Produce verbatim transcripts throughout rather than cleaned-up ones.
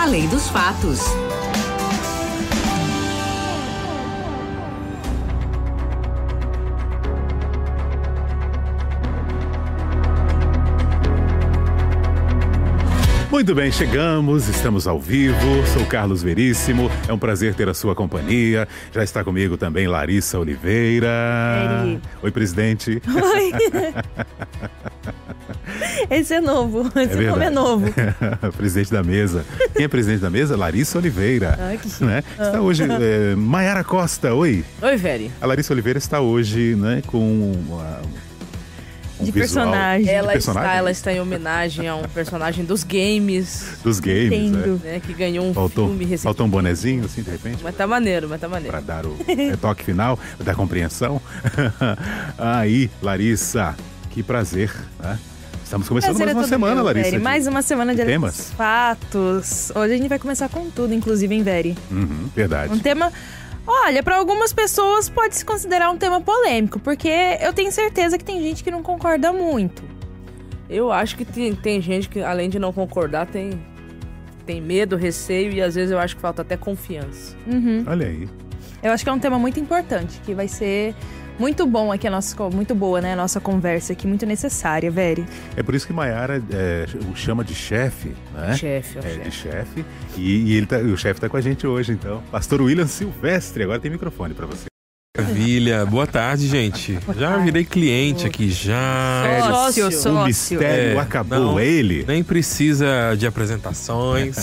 Além dos Fatos. Muito bem, chegamos, estamos ao vivo, sou Carlos Veríssimo, é um prazer ter a sua companhia. Já está comigo também Larissa Oliveira. Eri. Oi, presidente. Oi. Esse é novo, esse É nome é novo. Presidente da mesa. Quem é presidente da mesa? Larissa Oliveira. Ai, que... Né? Está hoje é, Maiara Costa, oi. Oi, Veri. A Larissa Oliveira está hoje, né, com... Uma, Um de visual. personagem. Ela, personagem? Está, ela está em homenagem a um personagem dos games. Dos games, Entendo. né? Né, que ganhou um Faltou, filme recentemente. faltou um bonezinho, assim, de repente? Mas tá maneiro, mas tá maneiro. Para dar o retoque final da compreensão. Aí, Larissa, que prazer, né? Estamos começando Prazer mais é uma todo semana, meu, Larissa. Veri. de- Mais uma semana de temas. Além dos Fatos. Hoje a gente vai começar com tudo, inclusive, em Veri. Uhum, verdade. Um tema... Olha, para algumas pessoas pode se considerar um tema polêmico, porque eu tenho certeza que tem gente que não concorda muito. Eu acho que tem, tem gente que, além de não concordar, tem, tem medo, receio e às vezes eu acho que falta até confiança. Uhum. Olha aí. Eu acho que é um tema muito importante, que vai ser muito bom aqui, a nossa, muito boa, né, a nossa conversa aqui, muito necessária, Veri. É por isso que Maiara é, o chama de chefe, né? Chefe, ó, É, chefe. de chefe. E, e ele tá, o chefe está com a gente hoje, então. Pastor William Silvestre, agora tem microfone para você. Maravilha, boa tarde, gente. Já virei cliente aqui, já. Sócio, Sócio. sócio. O mistério É, acabou, não. é ele? Nem precisa de apresentações.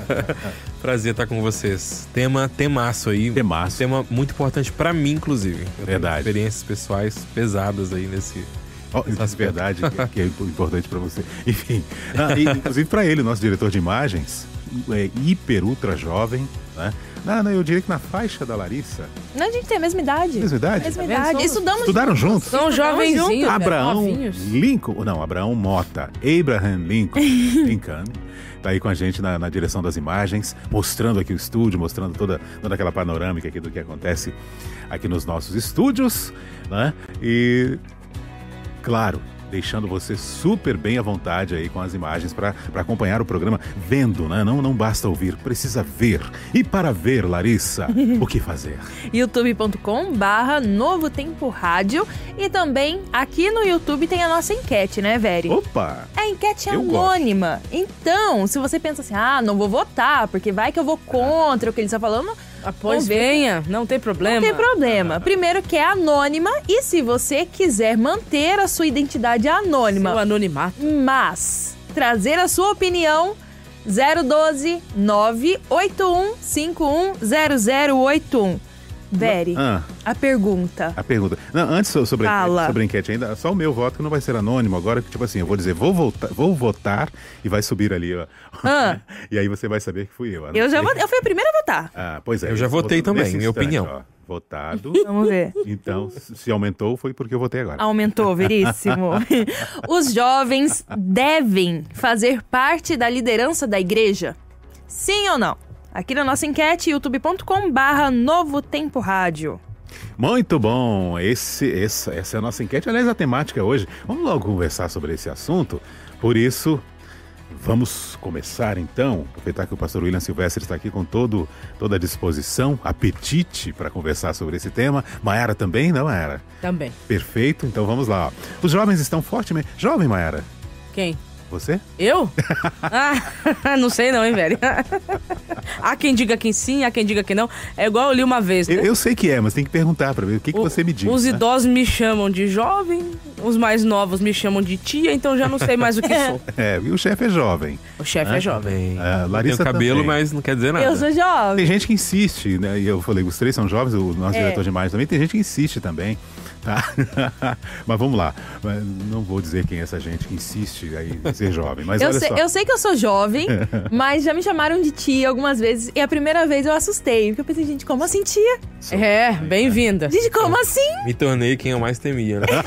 Prazer estar com vocês. Tema, temaço aí. Temaço. Tema muito importante pra mim, inclusive. Eu tenho Verdade. experiências pessoais pesadas aí nesse... Oh, isso é verdade, que, que é importante para você. Enfim, ah, e, inclusive para ele, nosso diretor de imagens, é hiper, ultra jovem, né? Não, não, eu diria que na faixa da Larissa. Não, a gente tem a mesma idade. Mesma idade? Mesma Tá vendo? idade. Somos- Estudamos Estudaram juntos? São jovenzinhos, velho, Abraão novinhos. Lincoln, não, Abraão Mota, Abraham Lincoln, Lincoln, tá aí com a gente na, na direção das imagens, mostrando aqui o estúdio, mostrando toda, toda aquela panorâmica aqui do que acontece aqui nos nossos estúdios, né? E, claro, deixando você super bem à vontade aí com as imagens para acompanhar o programa vendo, né? Não, não basta ouvir, precisa ver. E para ver, Larissa, o que fazer? youtube ponto com barra Novo Tempo Rádio. E também aqui no YouTube tem a nossa enquete, né, Veri? Opa! A enquete é Eu anônima. Então, se você pensa assim, ah, não vou votar, porque vai que eu vou contra o que ele está falando, Ah, pois Vamos ver. venha, não tem problema. não tem problema. Primeiro que é anônima, e se você quiser manter a sua identidade anônima, Seu anonimato. mas trazer a sua opinião, zero um dois, nove oito um cinco um zero zero oito um. Veri, Ah. a pergunta. A pergunta. Não, antes so- sobre a, Fala. enquete, sobre a enquete ainda, só o meu voto que não vai ser anônimo agora, que tipo assim, eu vou dizer, vou votar, vou votar e vai subir ali, ó. Ah. E aí você vai saber que fui eu. a não Eu já ser- votei, eu fui a primeira a votar. Ah, pois é. Eu já estou votei votando também, nesse minha instante, opinião. ó. Votado. Vamos ver. Então, se aumentou, foi porque eu votei agora. Aumentou, Veríssimo. Os jovens devem fazer parte da liderança da igreja? Sim ou não? Aqui na nossa enquete, youtube ponto com barra Novo Tempo Rádio. Muito bom. Esse, essa, essa é a nossa enquete. Aliás, a temática hoje. Vamos logo conversar sobre esse assunto. Por isso, vamos começar então. Aproveitar que o pastor William Silvestre está aqui com todo, toda a disposição, apetite para conversar sobre esse tema. Maiara também, não, Maiara? Também. Perfeito. Então vamos lá. Ó. Os jovens estão fortemente... Jovem, Maiara? Quem? Você? Eu? Ah, não sei não, hein, velho. Há quem diga que sim, há quem diga que não. É igual eu li uma vez, né? Eu, eu sei que é, mas tem que perguntar para ver o que, que O- você me diz. Os né? idosos me chamam de jovem, os mais novos me chamam de tia, então já não sei mais o que sou. É, e o chefe é jovem. O chefe é jovem. Bem, Ah, eu Larissa tenho cabelo, também. mas não quer dizer nada. Eu sou jovem. Tem gente que insiste, né? E eu falei, os três são jovens, o nosso É. diretor de imagem também. Tem gente que insiste também, tá? Mas vamos lá. Mas não vou dizer quem é essa gente que insiste aí em ser jovem. Mas Eu olha sei, só. eu sei que eu sou jovem, mas já me chamaram de tia algumas vezes. E a primeira vez eu assustei. Porque eu pensei, gente, como assim tia? É, bem-vinda. Gente, como assim? Me tornei quem eu mais temia, né?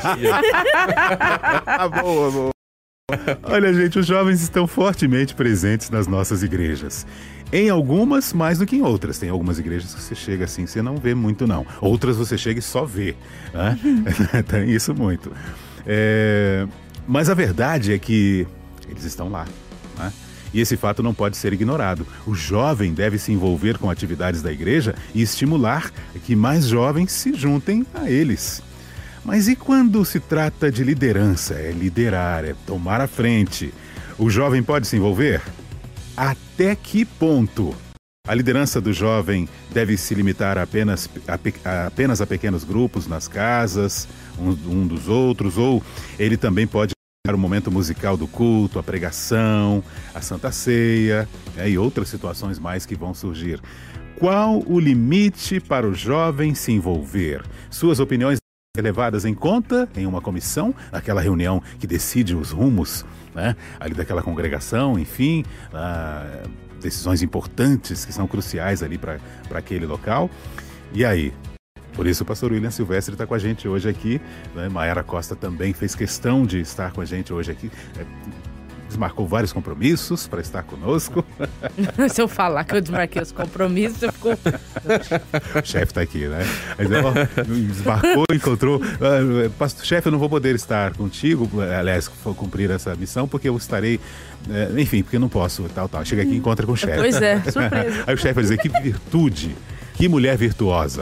Ah, boa, boa. Olha, gente, os jovens estão fortemente presentes nas nossas igrejas. Em algumas, mais do que em outras. Tem algumas igrejas que você chega assim, você não vê muito, não. Outras você chega e só vê. Né? Tem isso muito. É, Mas a verdade é que eles estão lá. Né? E esse fato não pode ser ignorado. O jovem deve se envolver com atividades da igreja e estimular que mais jovens se juntem a eles. Mas e quando se trata de liderança? É liderar, é tomar a frente. O jovem pode se envolver? Até que ponto? A liderança do jovem deve se limitar apenas a, a, apenas a pequenos grupos nas casas, um, um dos outros, ou ele também pode o momento musical do culto, a pregação, a Santa Ceia, né, e outras situações mais que vão surgir. Qual o limite para o jovem se envolver? Suas opiniões levadas em conta em uma comissão, naquela reunião que decide os rumos, né, ali daquela congregação, enfim, ah, decisões importantes que são cruciais ali para aquele local. E aí? Por isso o pastor William Silvestre está com a gente hoje aqui, né? Mayara Costa também fez questão de estar com a gente hoje aqui. É, desmarcou vários compromissos para estar conosco. Se eu falar que eu desmarquei os compromissos, eu fico... O chefe está aqui, né? Mas, ó, desmarcou, encontrou. Uh, pastor chefe, eu não vou poder estar contigo, aliás, cumprir essa missão, porque eu estarei. Uh, enfim, porque eu não posso, tal, tal. Chega aqui e encontra com o chefe. Pois é, surpresa. Aí o chefe vai dizer: que virtude. Que mulher virtuosa.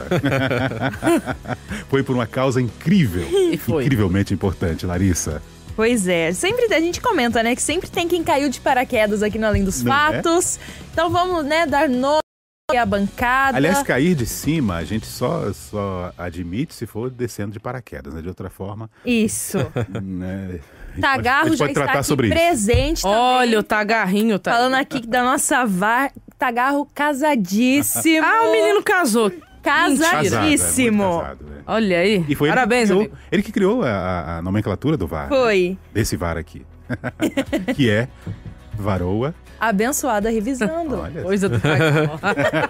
Foi por uma causa incrível. E foi. Incrivelmente importante, Larissa. Pois é, sempre a gente comenta, né, que sempre tem quem caiu de paraquedas aqui no Além dos Não Fatos. É? Então vamos, né, dar nome à bancada. Aliás, cair de cima, a gente só, só admite se for descendo de paraquedas, né? De outra forma... Isso. Né? Tagarro já está aqui sobre presente também. Olha, o Tagarrinho tá... Falando aqui da nossa V A R, Tagarro casadíssimo. Ah, o menino casou. Casadíssimo. Casado, é, casado, é. Olha aí. E foi Parabéns, ele que criou, amigo. Ele que criou a, a nomenclatura do V A R. Foi. Desse V A R aqui. Que é varoa. Abençoada revisando. Olha. Coisa do Tagarro.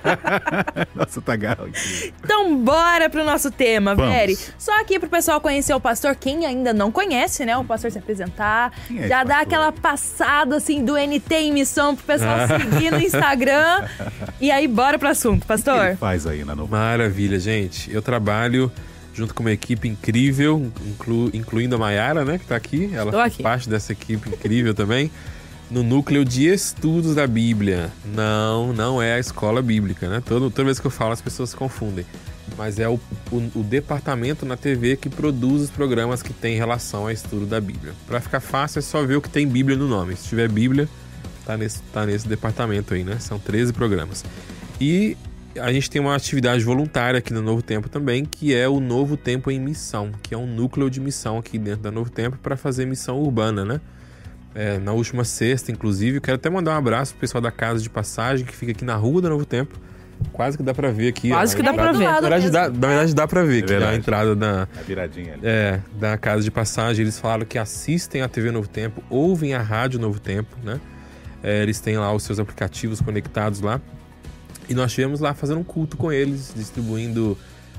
Nossa, Tagarro aqui. Então bora pro nosso tema, Vamos. Veri. Só aqui pro pessoal conhecer o pastor, quem ainda não conhece, né? O pastor se apresentar. Quem é já esse dá pastor? aquela passada, assim, do N T em missão pro pessoal seguir no Instagram. E aí, bora pro assunto, O que pastor. ele faz aí na Nova? Maravilha, gente. Eu trabalho junto com uma equipe incrível, inclu, incluindo a Mayara, né, que tá aqui. Ela Estou faz aqui. parte dessa equipe incrível também. No núcleo de estudos da Bíblia. Não, não é a escola bíblica, né? Todo, toda vez que eu falo, as pessoas se confundem. Mas é o, o, o departamento na T V que produz os programas que têm relação ao estudo da Bíblia. Para ficar fácil, é só ver o que tem Bíblia no nome. Se tiver Bíblia, tá nesse, tá nesse departamento aí, né? São treze programas. E a gente tem uma atividade voluntária aqui no Novo Tempo também, que é o Novo Tempo em Missão, que é um núcleo de missão aqui dentro da Novo Tempo para fazer missão urbana, né? É, na última sexta, inclusive, eu quero até mandar um abraço pro pessoal da Casa de Passagem, que fica aqui na Rua do Novo Tempo. Quase que dá pra ver aqui. Quase ó, que dá pra ver. Na verdade, dá, na verdade, dá pra ver É que é a verdade. entrada da, A viradinha ali. é, da Casa de Passagem. Eles falaram que assistem a T V Novo Tempo, ouvem a Rádio Novo Tempo, né? É, eles têm lá os seus aplicativos conectados lá. E nós estivemos lá fazendo um culto com eles, distribuindo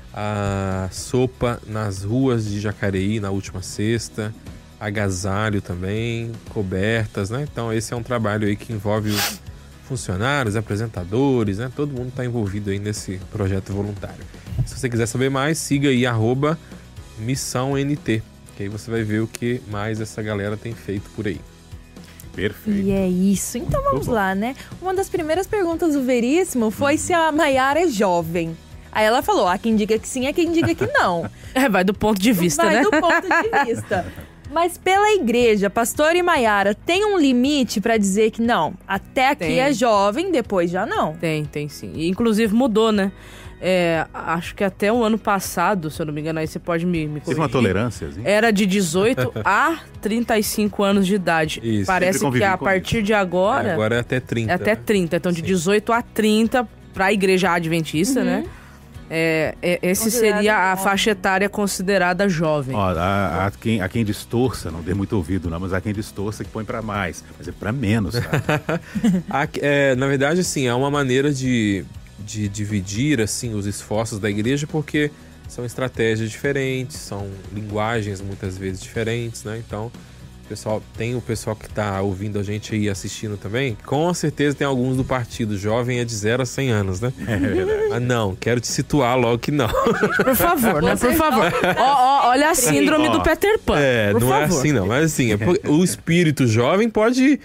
a sopa nas ruas de Jacareí na última sexta, agasalho também, cobertas, né? Então esse é um trabalho aí que envolve os funcionários, apresentadores, né? Todo mundo está envolvido aí nesse projeto voluntário. Se você quiser saber mais, siga aí arroba Missão N T, que aí você vai ver o que mais essa galera tem feito por aí. Perfeito. E é isso. Então vamos bom. lá, né? Uma das primeiras perguntas do Veríssimo foi se a Mayara é jovem. Aí ela falou, há quem diga que sim, há quem diga que não. É, vai do ponto de vista, Vai né? do ponto de vista. Mas pela igreja, pastor e Mayara, tem um limite pra dizer que não, até aqui Tem. é jovem, depois já não. Tem, tem sim. E, inclusive mudou, né? É, acho que até o ano passado, se eu não me engano, aí você pode me, me Teve corrigir. uma tolerância, assim? Era de dezoito a trinta e cinco anos de idade. Isso. Parece Sempre convivi que a com partir de agora, Agora é até trinta. é até né? trinta. Então, de Sim. dezoito a trinta, pra igreja adventista, Uhum. né? É, é, esse Considerada seria a jovem. faixa etária considerada jovem. Ó, há, há quem, há quem distorça, não dê muito ouvido, não, mas há quem distorça que põe pra mais. Mas é pra menos, tá? A- é, na verdade, assim, é uma maneira de, de dividir assim, os esforços da igreja, porque são estratégias diferentes, são linguagens muitas vezes diferentes, né? Então, o pessoal, tem o pessoal que está ouvindo a gente aí assistindo também, com certeza tem alguns do partido jovem é de zero a cem anos, né? É verdade. Ah, não, quero te situar logo que não. Por favor, né? Por Vocês favor. vão- Ó, ó, olha a síndrome Ó. do Peter Pan. É, Por não é favor. assim não, mas assim, é por- o espírito jovem pode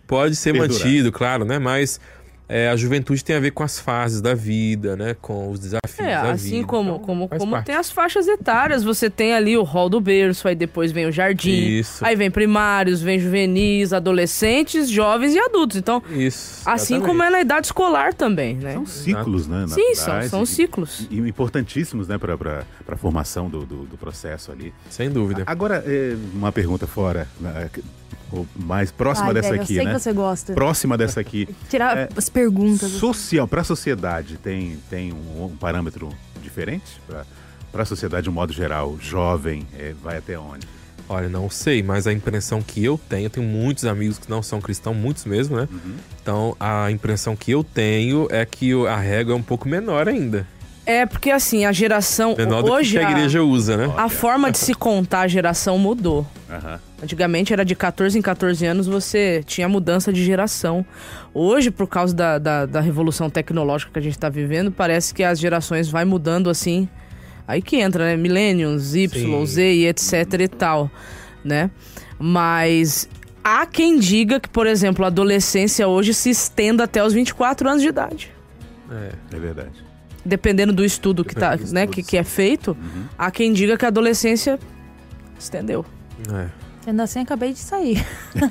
pode ser Perdurar. mantido, claro, né? Mas é, a juventude tem a ver com as fases da vida, né? Com os desafios É, da assim vida. como, Então, como, faz como parte. tem as faixas etárias, você tem ali o hall do berço, aí depois vem o jardim, Isso. aí vem primários, vem juvenis, adolescentes, jovens e adultos. Então, Isso. assim exatamente. como é na idade escolar também, né? São ciclos, né? na Sim, são, verdade, são e- ciclos. E importantíssimos, né, para a formação do, do, do processo ali. Sem dúvida. Agora, é, uma pergunta fora, né, ou mais próxima Vai, dessa velho, aqui, eu sei né? que você gosta. Próxima dessa aqui. Tirar É, as perguntas. Social, para a sociedade, tem, tem um, um parâmetro diferente? Para a sociedade, de um modo geral, jovem, é, vai até onde? Olha, não sei, mas a impressão que eu tenho, eu tenho muitos amigos que não são cristãos, muitos mesmo, né? Uhum. Então, a impressão que eu tenho é que o- a régua é um pouco menor ainda. É, porque assim, a geração... Menor do hoje que a igreja usa, né? a forma de se contar a geração mudou. Aham. Antigamente era de quatorze em quatorze anos você tinha mudança de geração. Hoje, por causa da, da, da revolução tecnológica que a gente está vivendo, parece que as gerações vai mudando assim. Aí que entra, né? Millennials, Y, Sim. Z e etc e tal, né? Mas há quem diga que, por exemplo, a adolescência hoje se estenda até os vinte e quatro anos de idade. É. É verdade. Dependendo do estudo que, tá, Dependendo do né, estudo, que, que é feito, há quem diga que a adolescência estendeu. É. Ainda assim, acabei de sair.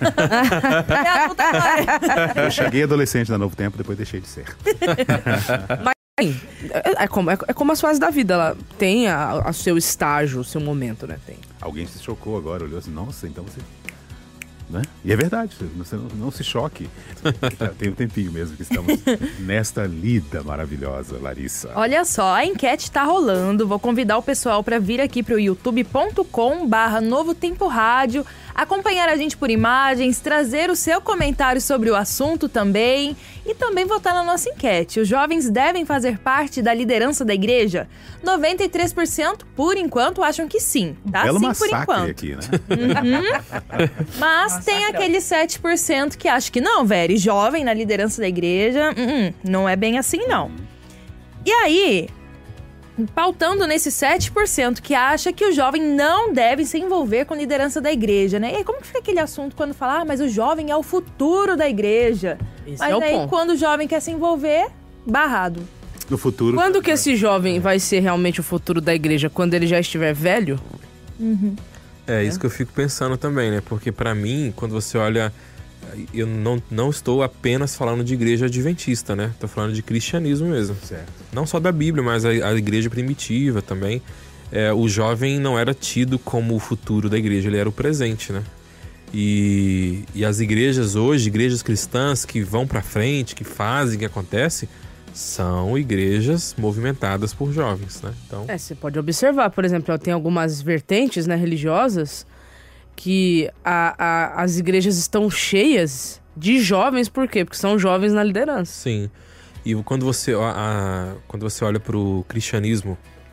É adulta agora. Eu cheguei adolescente na Novo Tempo, depois deixei de ser. Sim, é, é como, é, é como as fases da vida, ela tem a- a seu estágio, o seu momento, né? Tem. Alguém se chocou agora, olhou assim, nossa, então você... Né? E é verdade, você não, não se choque. Tem um tempinho mesmo que estamos nesta lida maravilhosa, Larissa. Olha só, a enquete tá rolando. Vou convidar o pessoal para vir aqui pro youtube ponto com barra Novo Tempo Rádio, acompanhar a gente por imagens, trazer o seu comentário sobre o assunto também e também votar na nossa enquete. Os jovens devem fazer parte da liderança da igreja? noventa e três por cento, por enquanto, acham que sim. Tá? Belo Sim, por massacre enquanto. aqui, né? Mas tem aquele sete por cento que acha que não, velho, jovem na liderança da igreja, hum, hum, não é bem assim, não. E aí, pautando nesse sete por cento que acha que o jovem não deve se envolver com liderança da igreja, né? E aí, como que fica aquele assunto quando fala, ah, mas o jovem é o futuro da igreja? Esse Mas é o aí, ponto. quando o jovem quer se envolver, barrado. No futuro... Quando que esse jovem vai ser realmente o futuro da igreja? Quando ele já estiver velho? É isso que eu fico pensando também, né? Porque pra mim, quando você olha, eu não, não estou apenas falando de igreja adventista, né? Tô falando de cristianismo mesmo. Certo. Não só da Bíblia, mas a, a igreja primitiva também. É, o jovem não era tido como o futuro da igreja, ele era o presente, né? E, e as igrejas hoje, igrejas cristãs que vão pra frente, que fazem, que acontece, são igrejas movimentadas por jovens, né? Então, É, você pode observar, por exemplo, tem algumas vertentes, né, religiosas que a, a- as igrejas estão cheias de jovens, por quê? Porque são jovens na liderança. sim. E quando você, a, a- quando você olha pro cristianismo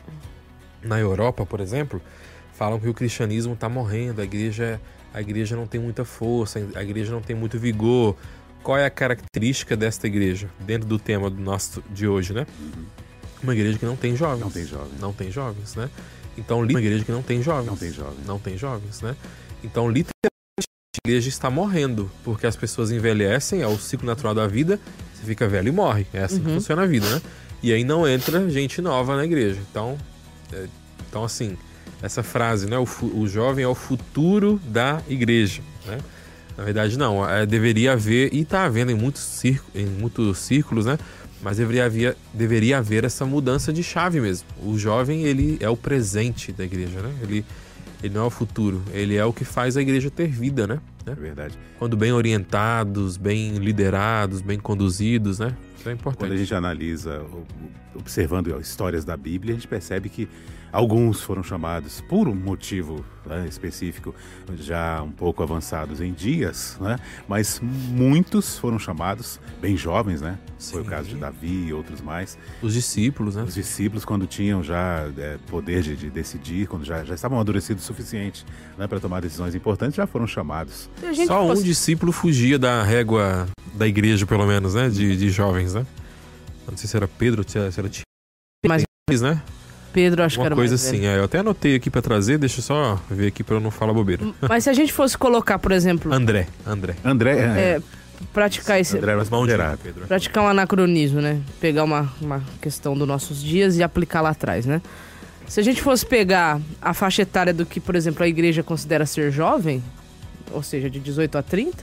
na Europa, por exemplo, falam que o cristianismo está morrendo, a igreja, a igreja não tem muita força, a igreja não tem muito vigor. Qual é a característica desta igreja, dentro do tema do nosso de hoje, né? Uma igreja que não tem jovens. Não tem jovens. Não tem jovens, né? Então, li- uma igreja que não tem jovens. Não tem jovens. Não tem jovens, né? Então, literalmente, a igreja está morrendo, porque as pessoas envelhecem, é o ciclo natural da vida, você fica velho e morre. É assim que funciona a vida, né? E aí não entra gente nova na igreja. Então, é, então assim, essa frase, né? O, fu- o jovem é o futuro da igreja, né? Na verdade, não. É, deveria haver, e está havendo em muitos, círculos, em muitos círculos, né? Mas deveria haver, deveria haver essa mudança de chave mesmo. O jovem, ele é o presente da igreja, né? Ele, ele não é o futuro. Ele é o que faz a igreja ter vida, né? É verdade. Quando bem orientados, bem liderados, bem conduzidos, né? Isso é importante. Quando a gente analisa, o- o- observando histórias da Bíblia, a gente percebe que alguns foram chamados por um motivo, né, específico, já um pouco avançados em dias, né? Mas muitos foram chamados bem jovens, né? Foi o Sim. caso de Davi e outros mais. Os discípulos, né? Os discípulos, quando tinham já é, poder de, de decidir, quando já, já estavam amadurecidos o suficiente, né, para tomar decisões importantes, já foram chamados. Se a gente Só um fosse- discípulo fugia da régua da igreja, pelo menos, né? De, de jovens, né? Não sei se era Pedro, se era, se era Tiago, Mas né? Pedro, acho que Uma era coisa mais velho. assim. É, eu até anotei aqui pra trazer, deixa eu só ver aqui pra eu não falar bobeira. Mas se a gente fosse colocar, por exemplo, André, André. André, é, é, praticar esse... André, mas ponderado. Pedro. Praticar um anacronismo, né? Pegar uma, uma questão dos nossos dias e aplicar lá atrás, né? Se a gente fosse pegar a faixa etária do que, por exemplo, a igreja considera ser jovem, ou seja, de dezoito a trinta,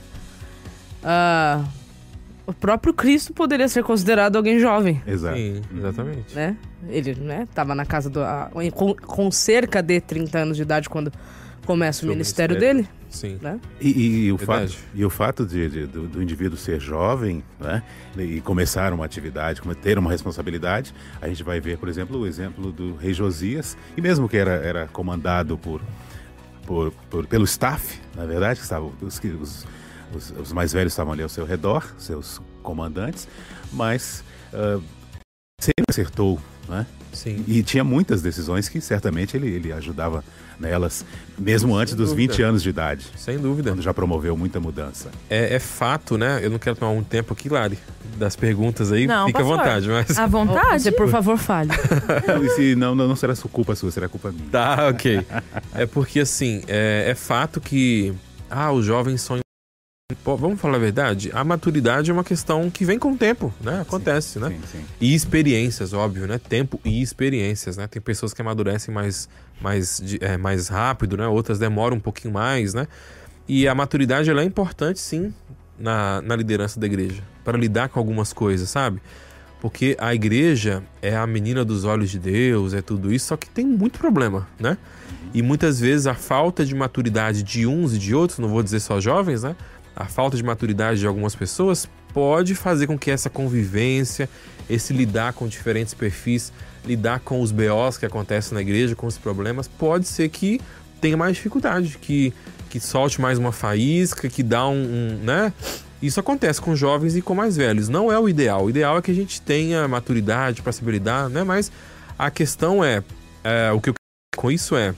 uh, o próprio Cristo poderia ser considerado alguém jovem, Exato. Sim, exatamente. né? Ele, né, tava na casa do... a- com, com cerca de trinta anos de idade quando começa o Seu ministério, ministério. dele, Sim. né? E, e- e o fato, Verdade. e o fato de, de- do, do indivíduo ser jovem, né, e começar uma atividade, come- ter uma responsabilidade, a gente vai ver, por exemplo, o exemplo do rei Josias, e mesmo que era, era comandado por, por, por- pelo staff, na verdade, que estavam, os, que- os, os, os mais velhos estavam ali ao seu redor, seus comandantes, mas ah, sempre acertou, né? Sim. E tinha muitas decisões que certamente ele, ele ajudava nelas, mesmo antes dos dúvida. vinte anos de idade, Sem dúvida. quando já promoveu muita mudança. É, é fato, né? Eu não quero tomar muito tempo aqui, Lari, das perguntas aí. Não, Fica à pastor. vontade, mas... À vontade? Você, por favor, fale. Não, e se não, não, não será sua culpa sua, será culpa minha. Tá, ok. É porque, assim, é, é fato que... Ah, os jovens são... Pô, vamos falar a verdade? A maturidade é uma questão que vem com o tempo, né? Acontece, né? Sim, sim. E experiências, óbvio, né? Tempo e experiências, né? Tem pessoas que amadurecem mais, mais, de- é, mais rápido, né? Outras demoram um pouquinho mais, né? E a maturidade, ela é importante, sim, na, na liderança da igreja. Para lidar com algumas coisas, sabe? Porque a igreja é a menina dos olhos de Deus, é tudo isso, só que tem muito problema, né? E muitas vezes a falta de maturidade de uns e de outros, não vou dizer só jovens, né? A falta de maturidade de algumas pessoas pode fazer com que essa convivência, esse lidar com diferentes perfis, lidar com os B Os que acontecem na igreja, com os problemas, pode ser que tenha mais dificuldade, que, que solte mais uma faísca, que dá um, um, né? Isso acontece com jovens e com mais velhos. Não é o ideal. O ideal é que a gente tenha maturidade para saber lidar, né? Mas a questão é, é, o que eu quero com isso é,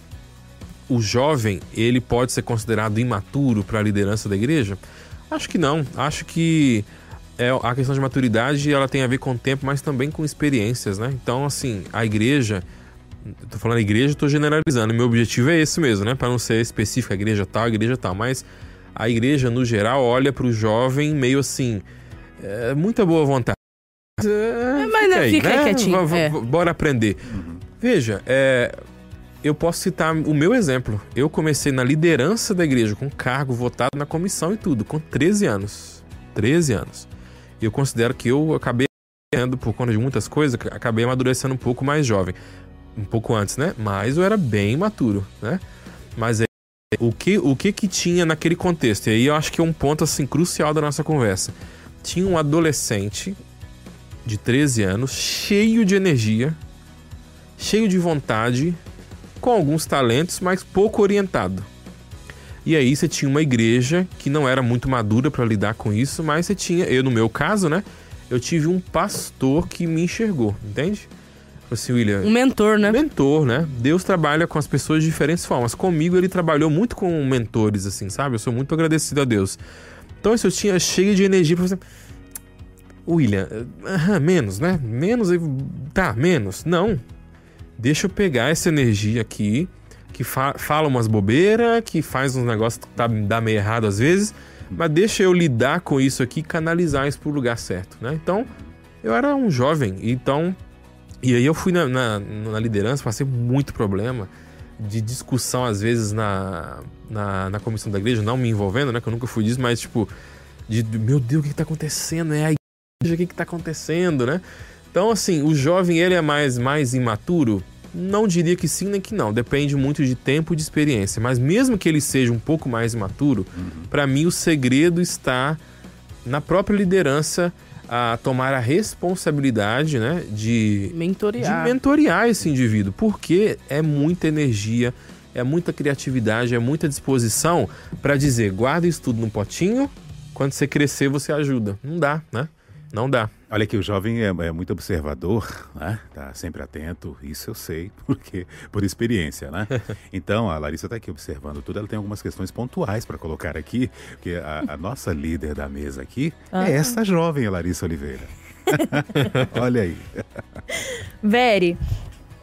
o jovem, ele pode ser considerado imaturo para a liderança da igreja? Acho que não. Acho que é, a questão de maturidade, ela tem a ver com o tempo, mas também com experiências, né? Então, assim, a igreja... Tô falando igreja, tô generalizando. Meu objetivo é esse mesmo, né? Para não ser específico, a igreja tal, a igreja tal. Mas a igreja, no geral, olha para o jovem meio assim... É, muita boa vontade. É, mas não, fica aí quietinho, V- v- é. Bora aprender. Veja, é... Eu posso citar o meu exemplo. Eu comecei na liderança da igreja, com cargo votado na comissão e tudo, com treze anos. treze anos. E eu considero que eu acabei, por conta de muitas coisas, acabei amadurecendo um pouco mais jovem. Um pouco antes, né? Mas eu era bem imaturo, né? Mas é, o que, o que que tinha naquele contexto? E aí eu acho que é um ponto, assim, crucial da nossa conversa. Tinha um adolescente de treze anos, cheio de energia, cheio de vontade, com alguns talentos, mas pouco orientado. E aí você tinha uma igreja que não era muito madura para lidar com isso, mas você tinha, eu no meu caso, né, eu tive um pastor que me enxergou, entende? Assim, William, Um mentor, né? mentor, né? Deus trabalha com as pessoas de diferentes formas. Comigo ele trabalhou muito com mentores, assim, sabe? Eu sou muito agradecido a Deus. Então, assim, eu tinha cheio de energia para você. William, aham, menos, né? Menos, tá, menos. Não. Deixa eu pegar essa energia aqui, que fa fala umas bobeiras, que faz uns negócios que tá, dá meio errado às vezes, mas deixa eu lidar com isso aqui e canalizar isso pro lugar certo, né? Então, eu era um jovem, então... E aí eu fui na, na, na liderança, passei muito problema de discussão, às vezes, na, na, na comissão da igreja, não me envolvendo, né? Que eu nunca fui disso, mas, tipo, de, de meu Deus, o que que tá acontecendo? É a igreja, o que que tá acontecendo, né? Então, assim, o jovem, ele é mais, mais imaturo? Não diria que sim nem que não. Depende muito de tempo e de experiência. Mas mesmo que ele seja um pouco mais imaturo, uhum. Para mim o segredo está na própria liderança a tomar a responsabilidade, né, de mentorear. de mentorear esse indivíduo. Porque é muita energia, é muita criatividade, é muita disposição para dizer, guarda isso tudo num potinho, quando você crescer você ajuda. Não dá, né? Não dá. Olha que o jovem é, é muito observador, né? Tá sempre atento, isso eu sei, porque por experiência, né? Então, a Larissa está aqui observando tudo, ela tem algumas questões pontuais para colocar aqui, porque a, a nossa líder da mesa aqui ah. é essa jovem, a Larissa Oliveira. Olha aí. Veri,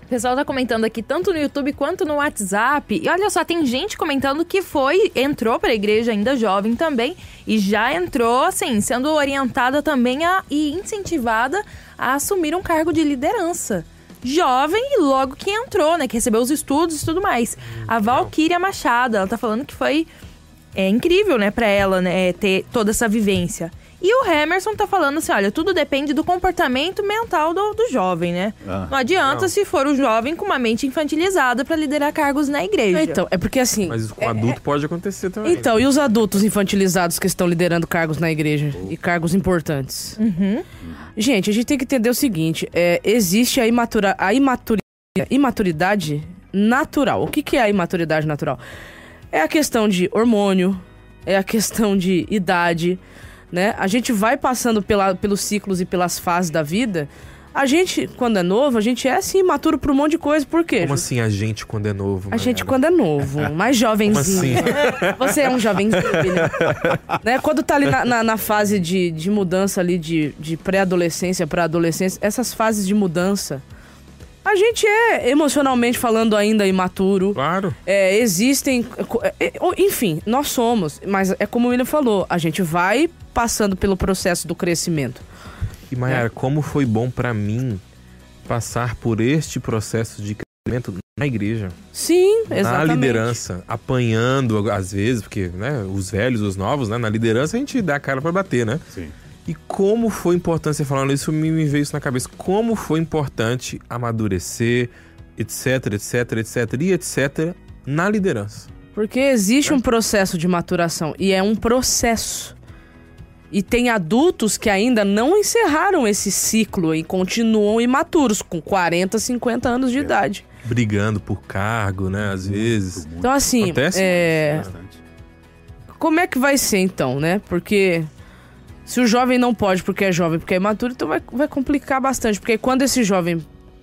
O pessoal tá comentando aqui, tanto no YouTube quanto no WhatsApp. E olha só, tem gente comentando que foi, entrou pra igreja ainda jovem também. E já entrou, assim, sendo orientada também a, e incentivada a assumir um cargo de liderança. Jovem e logo que entrou, né? Que recebeu os estudos e tudo mais. A Valquíria Machado, ela tá falando que foi é, incrível, né, pra ela, né, ter toda essa vivência. E o Emerson tá falando assim, olha, tudo depende do comportamento mental do, do jovem, né? Ah, não adianta não. se for o jovem com uma mente infantilizada pra liderar cargos na igreja. Então, é porque assim... Mas com é, adulto pode acontecer também. Então, e os adultos infantilizados que estão liderando cargos na igreja? Oh. E cargos importantes? Uhum. Gente, a gente tem que entender o seguinte, é, existe a, imatura, a imaturi, imaturidade natural. O que, que é a imaturidade natural? É a questão de hormônio, é a questão de idade... Né? A gente vai passando pela, pelos ciclos e pelas fases da vida. A gente, quando é novo, a gente é assim, imaturo por um monte de coisa. Por quê? Como assim a gente quando é novo? A gente quando é novo, mais jovenzinho. Como assim? Você é um jovenzinho, né? né? Quando tá ali na, na, na fase de, de mudança ali, de, de pré-adolescência para adolescência, essas fases de mudança, a gente é, emocionalmente falando, ainda imaturo. Claro. É, existem... É, enfim, nós somos. Mas é como o William falou, a gente vai passando pelo processo do crescimento. E, Mayara, é. como foi bom pra mim passar por este processo de crescimento na igreja. Sim, exatamente. Na liderança, apanhando às vezes, porque né, os velhos, os novos, né, na liderança a gente dá a cara pra bater, né? Sim. E como foi importante, você falando isso, me, me veio isso na cabeça, como foi importante amadurecer, etc, etc, etc e etc na liderança. Porque existe é. um processo de maturação, e é um processo. E tem adultos que ainda não encerraram esse ciclo e continuam imaturos, com quarenta, cinquenta anos de é. idade. Brigando por cargo, né, às vezes. Então assim, acontece é... bastante. Como é que vai ser então, né? Porque... Se o jovem não pode porque é jovem, porque é imaturo, então vai, vai complicar bastante. Porque quando esse jovem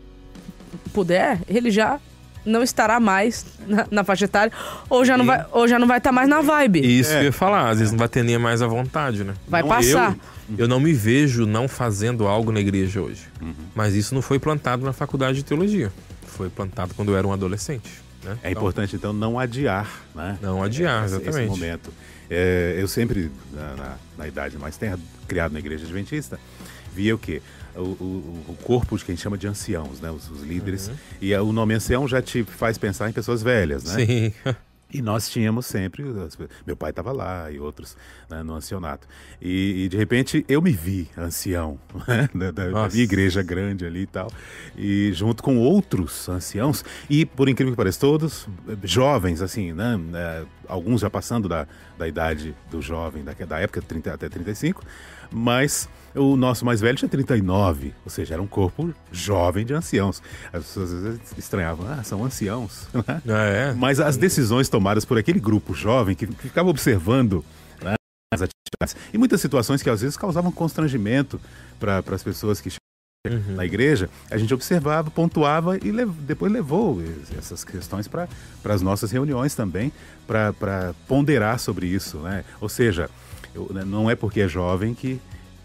puder, ele já não estará mais na, na faixa etária, ou já, não vai, ou já não vai estar mais na vibe. Isso é. que eu ia falar, às vezes não vai ter nem mais a vontade, né? Vai não, passar. Eu, eu não me vejo não fazendo algo na igreja hoje. Uhum. Mas isso não foi plantado na faculdade de teologia. Foi plantado quando eu era um adolescente. Né? É importante, então, não adiar, né? Não adiar, esse, exatamente. Esse momento. É, eu sempre, na, na, na idade mais tenra, criado na igreja adventista, via o quê? O, o, o corpo de quem chama de anciãos, né? Os, os líderes. Uhum. E a, o nome ancião já te faz pensar em pessoas velhas, né? Sim. E nós tínhamos sempre, meu pai estava lá e outros, né, no ancianato. E, e de repente eu me vi ancião, né, da, da, da minha igreja grande ali e tal. E junto com outros anciãos, e por incrível que pareça, todos jovens, assim, né? É, alguns já passando da, da idade do jovem, da, da época trinta até trinta e cinco, mas o nosso mais velho tinha trinta e nove, ou seja, era um corpo jovem de anciãos. As pessoas às vezes estranhavam, ah, são anciãos. Ah, é? Mas as decisões tomadas por aquele grupo jovem que, que ficava observando, né, as atividades, e muitas situações que às vezes causavam constrangimento para as pessoas que chegavam uhum. na igreja, a gente observava, pontuava e lev- depois levou essas questões para as nossas reuniões também, para ponderar sobre isso, né? Ou seja, eu, não é porque é jovem que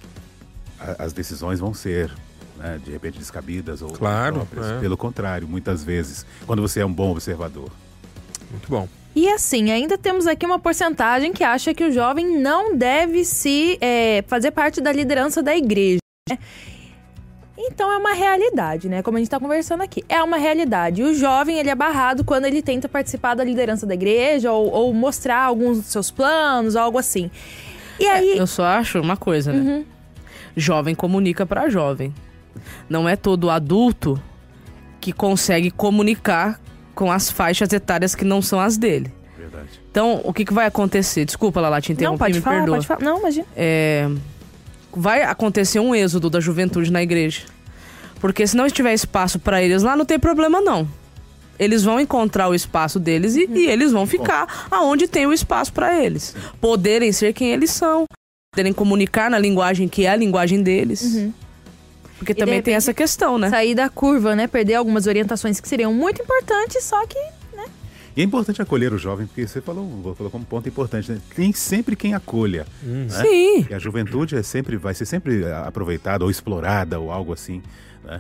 as decisões vão ser, né, de repente descabidas ou claro, próprias. É. Pelo contrário, muitas vezes, quando você é um bom observador. Muito bom. E assim, ainda temos aqui uma porcentagem que acha que o jovem não deve se é, fazer parte da liderança da igreja, né? Então é uma realidade, né? Como a gente tá conversando aqui. É uma realidade. O jovem, ele é barrado quando ele tenta participar da liderança da igreja ou, ou mostrar alguns dos seus planos, algo assim. E aí... É, eu só acho uma coisa, né? Uhum. Jovem comunica pra jovem. Não é todo adulto que consegue comunicar com as faixas etárias que não são as dele. Verdade. Então, o que, que vai acontecer? Desculpa, Lala, te interrompi, Não, pode me falar, perdoa. pode falar. Não, imagina. É... Vai acontecer um êxodo da juventude na igreja. Porque se não tiver espaço pra eles lá, não tem problema não. Eles vão encontrar o espaço deles e, uhum. e eles vão ficar Bom. aonde tem o espaço pra eles. Poderem ser quem eles são. Poderem comunicar na linguagem que é a linguagem deles. Uhum. Porque e também tem essa questão, né? Sair da curva, né? Perder algumas orientações que seriam muito importantes, só que, né? E é importante acolher o jovem, porque você falou, falou como ponto importante, né? Tem sempre quem acolha. Uhum. Né? Sim. E a juventude é sempre, vai ser sempre aproveitada ou explorada ou algo assim, né?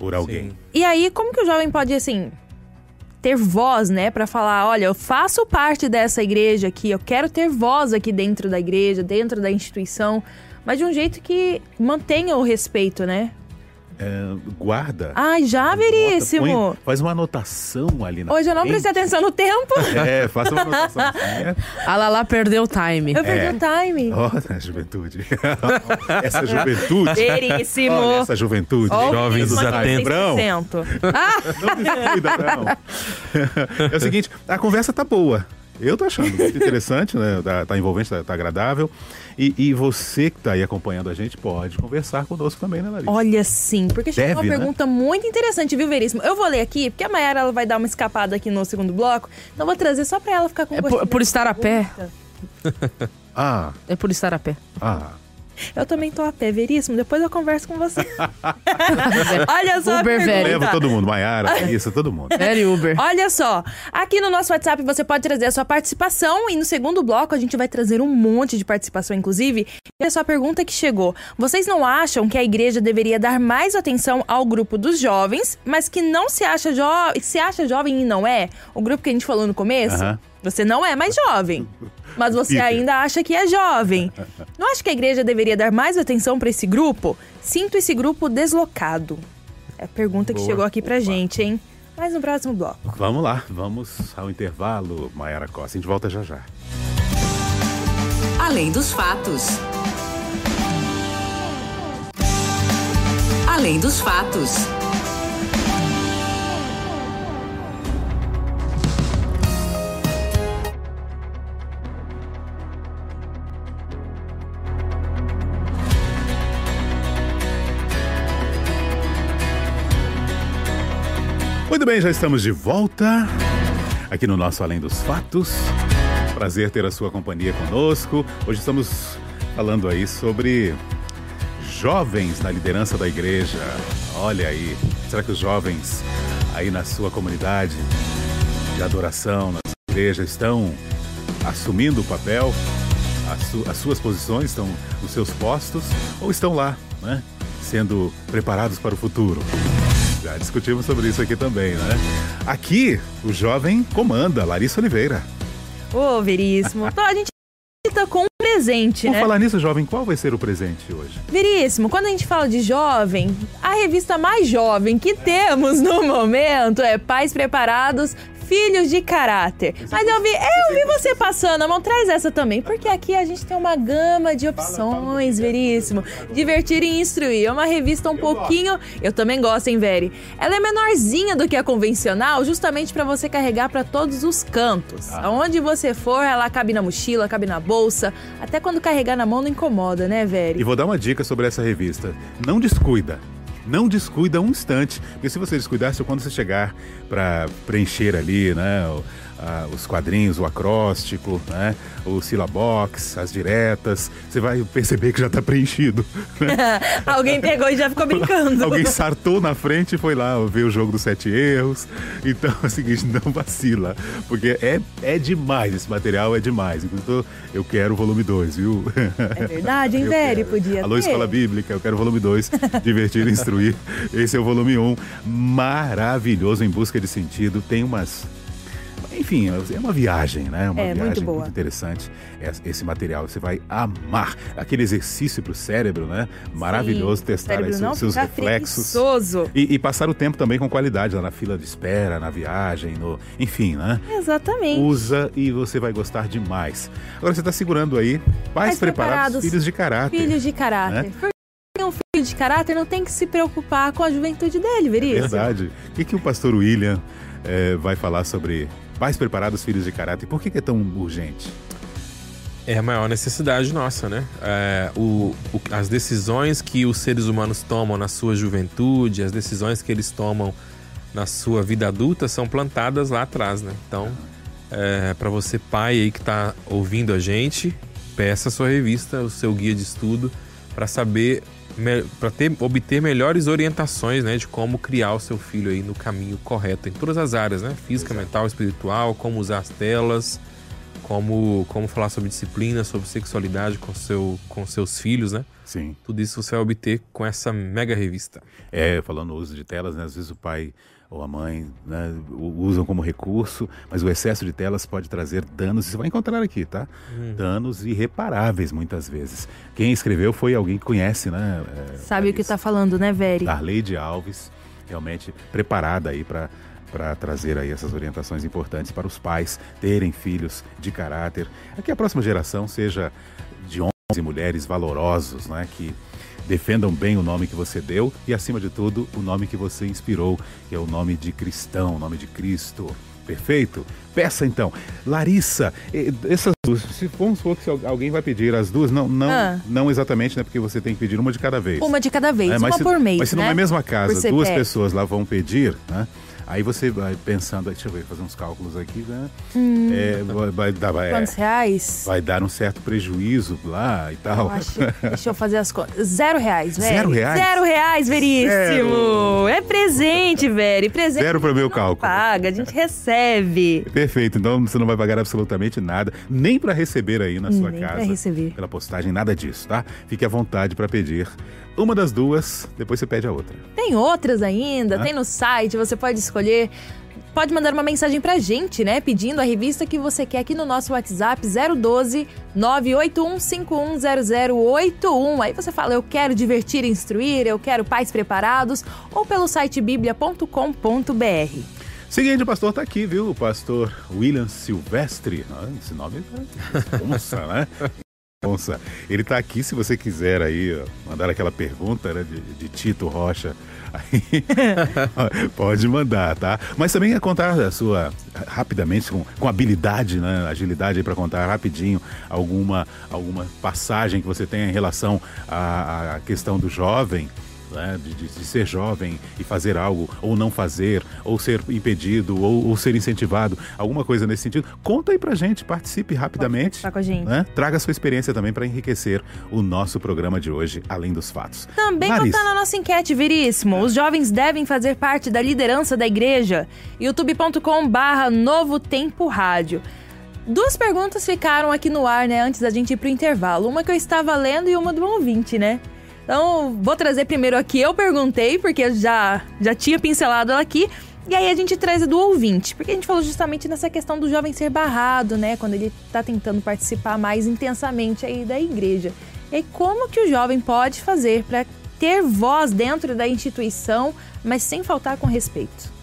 por alguém. Sim. E aí, como que o jovem pode, assim, ter voz, né? Pra falar, olha, eu faço parte dessa igreja aqui, eu quero ter voz aqui dentro da igreja, dentro da instituição, mas de um jeito que mantenha o respeito, né? É, guarda. Ai, já, anota, Veríssimo! põe- faz uma anotação ali na Hoje eu não frente. prestei atenção no tempo. É, faça uma anotação. É. A Lala perdeu o time. Eu perdi É. o time. Olha a juventude. Essa juventude. Veríssimo! Olha essa juventude. Ó, o Jovens Crisma aqui, atentos. seis por cento. Ah, Não descuida, não. É o seguinte, a conversa tá boa. Eu tô achando muito interessante, né? Tá, tá envolvente, tá, tá agradável. E, e você que tá aí acompanhando a gente pode conversar conosco também, né, Larissa? olha, sim, porque chegou uma Deve, né? pergunta muito interessante, viu, Veríssimo? Eu vou ler aqui, porque a Mayara ela vai dar uma escapada aqui no segundo bloco, então eu vou trazer só pra ela ficar com É gostinho por, por da estar a pé. pergunta. Ah, É por estar a pé. ah. Eu também tô a pé, Veríssimo, depois eu converso com você. Olha só a Uber pergunta. velho. Leva todo mundo, Maiara, Larissa, todo mundo. Very Uber. Olha só, aqui no nosso WhatsApp você pode trazer a sua participação e no segundo bloco a gente vai trazer um monte de participação, inclusive. E a sua pergunta que chegou. Vocês não acham que a igreja deveria dar mais atenção ao grupo dos jovens, mas que não se acha, jo se acha jovem e não é? O grupo que a gente falou no começo? Aham. Você não é mais jovem, mas você Peter. ainda acha que é jovem. Não acha que a igreja deveria dar mais atenção para esse grupo? Sinto esse grupo deslocado. É a pergunta que Boa. chegou aqui pra Opa. gente, hein? Mas no próximo bloco. Vamos lá, vamos ao intervalo, Maiara Costa. A gente volta já já. Além dos fatos. Além dos fatos. Muito bem, já estamos de volta aqui no nosso Além dos Fatos. Prazer ter a sua companhia conosco. Hoje estamos falando aí sobre jovens na liderança da igreja. Olha aí, será que os jovens aí na sua comunidade de adoração, na sua igreja, estão assumindo o papel, as, su- as suas posições, estão nos seus postos ou estão lá, né, sendo preparados para o futuro? Já discutimos sobre isso aqui também, né? Aqui, o jovem comanda, Larissa Oliveira. Ô, Veríssimo. Então a gente tá com um presente, Por né? falar nisso, jovem, qual vai ser o presente hoje? Veríssimo, quando a gente fala de jovem, a revista mais jovem que temos no momento é Pais Preparados, Filhos de Caráter. Mas eu vi, eu vi você passando a mão, traz essa também, porque aqui a gente tem uma gama de opções, Veríssimo. Divertir e instruir. É uma revista um pouquinho... Eu também gosto, hein, Veri? Ela é menorzinha do que a convencional, justamente pra você carregar pra todos os cantos. Aonde você for, ela cabe na mochila, cabe na bolsa. Até quando carregar na mão não incomoda, né, Veri? E vou dar uma dica sobre essa revista. Não descuida. Não descuida um instante. Porque se você descuidar, só quando você chegar para preencher ali, né, o, a, os quadrinhos, o acróstico, né, o silabox, as diretas, você vai perceber que já está preenchido. Alguém pegou e já ficou brincando. Alguém sartou na frente e foi lá ver o jogo dos sete erros. Então é o seguinte, não vacila. Porque é, é demais, esse material é demais. Então eu quero o volume dois, viu? É verdade, hein, Eu Veri? quero. Podia Alô, ter. Escola Bíblica, eu quero o volume dois, Divertir e Instruir. Esse é o volume um, maravilhoso, em busca de sentido. Tem umas... Enfim, é uma viagem, né? Uma É, viagem muito boa. interessante. Esse material você vai amar. Aquele exercício pro cérebro, né? Maravilhoso Sim, testar cérebro aí não seus, seus ficar reflexos. preguiçoso. E, e passar o tempo também com qualidade, lá na fila de espera, na viagem, no... enfim, né? Exatamente. Usa e você vai gostar demais. Agora você está segurando aí Pais, Pais preparados, Preparados, Filhos de Caráter. Filhos de caráter. Né? Porque um filho de caráter não tem que se preocupar com a juventude dele, Veríssimo. Verdade. O que, que o pastor William eh, vai falar sobre Pais Preparados, Filhos de Caráter? Por que, que é tão urgente? É a maior necessidade nossa, né? É, o, o- as decisões que os seres humanos tomam na sua juventude, as decisões que eles tomam na sua vida adulta são plantadas lá atrás, né? Então, é, para você pai aí que está ouvindo a gente, peça a sua revista, o seu guia de estudo, para saber, para ter, obter melhores orientações, né, de como criar o seu filho aí no caminho correto, em todas as áreas, né? Física, mental, espiritual, como usar as telas, como, como falar sobre disciplina, sobre sexualidade com, seu, com seus filhos, né? Sim. Tudo isso você vai obter com essa mega revista. É, falando no uso de telas, né? Às vezes o pai ou a mãe, né, usam como recurso, mas o excesso de telas pode trazer danos, você vai encontrar aqui, tá? Hum. Danos irreparáveis, muitas vezes. Quem escreveu foi alguém que conhece, né? É, Sabe o que está falando, né, Veri? Darleide Alves, realmente preparada aí para para trazer aí essas orientações importantes para os pais terem filhos de caráter, para que a próxima geração seja de homens e mulheres valorosos, né, que defendam bem o nome que você deu e, acima de tudo, o nome que você inspirou, que é o nome de cristão, o nome de Cristo. Perfeito? Peça então. Larissa, essas duas, se vamos supor que alguém vai pedir as duas, não, não, ah. não exatamente, né? Porque você tem que pedir uma de cada vez. Uma de cada vez, é, uma se, por mês, Mas se né? numa mesma casa, duas pé. pessoas lá vão pedir, né? Aí você vai pensando, deixa eu ver, fazer uns cálculos aqui, né? Hum. É, vai, vai, dar, vai, Quantos reais? Vai dar um certo prejuízo lá e tal. Eu acho, deixa eu fazer as contas. Zero reais, velho. Zero reais? Zero reais, Veríssimo. Zero. É presente, velho. Presente. Zero para o meu cálculo. Paga, a gente recebe. Perfeito, então você não vai pagar absolutamente nada, nem para receber aí na sua nem casa. Pra receber. Pela postagem, nada disso, tá? Fique à vontade para pedir uma das duas, depois você pede a outra. Tem outras ainda, ah. tem no site, você pode escolher. Pode mandar uma mensagem pra gente, né? Pedindo a revista que você quer aqui no nosso WhatsApp zero um dois, nove oito um cinco um zero zero oito um. Aí você fala, eu quero divertir e instruir, eu quero pais preparados, ou pelo site bíblia ponto com ponto b r. Seguinte, o pastor tá aqui, viu? O pastor William Silvestre. Ah, esse nome é onça, né? Onça. Ele tá aqui, se você quiser aí ó, mandar aquela pergunta, né, de, de Tito Rocha. Aí, pode mandar, tá? Mas também é contar a sua, rapidamente, com, com habilidade, né? Agilidade para contar rapidinho alguma, alguma passagem que você tenha em relação à, à questão do jovem, né? De, de, de ser jovem e fazer algo, ou não fazer, ou ser impedido, ou, ou ser incentivado, alguma coisa nesse sentido. Conta aí pra gente, participe rapidamente. Tá com a gente. Né? Traga a sua experiência também para enriquecer o nosso programa de hoje, Além dos Fatos. Também Larissa. contar na nossa enquete, Veríssimo. Os jovens devem fazer parte da liderança da igreja. youtube ponto com barra Novo Tempo Rádio. Duas perguntas ficaram aqui no ar, né, antes da gente ir pro intervalo. Uma que eu estava lendo e uma do ouvinte, né? Então, vou trazer primeiro aqui. Eu perguntei, porque eu já, já tinha pincelado ela aqui. E aí a gente traz a do ouvinte. Porque a gente falou justamente nessa questão do jovem ser barrado, né? Quando ele tá tentando participar mais intensamente aí da igreja. E aí, como que o jovem pode fazer para ter voz dentro da instituição, mas sem faltar com respeito?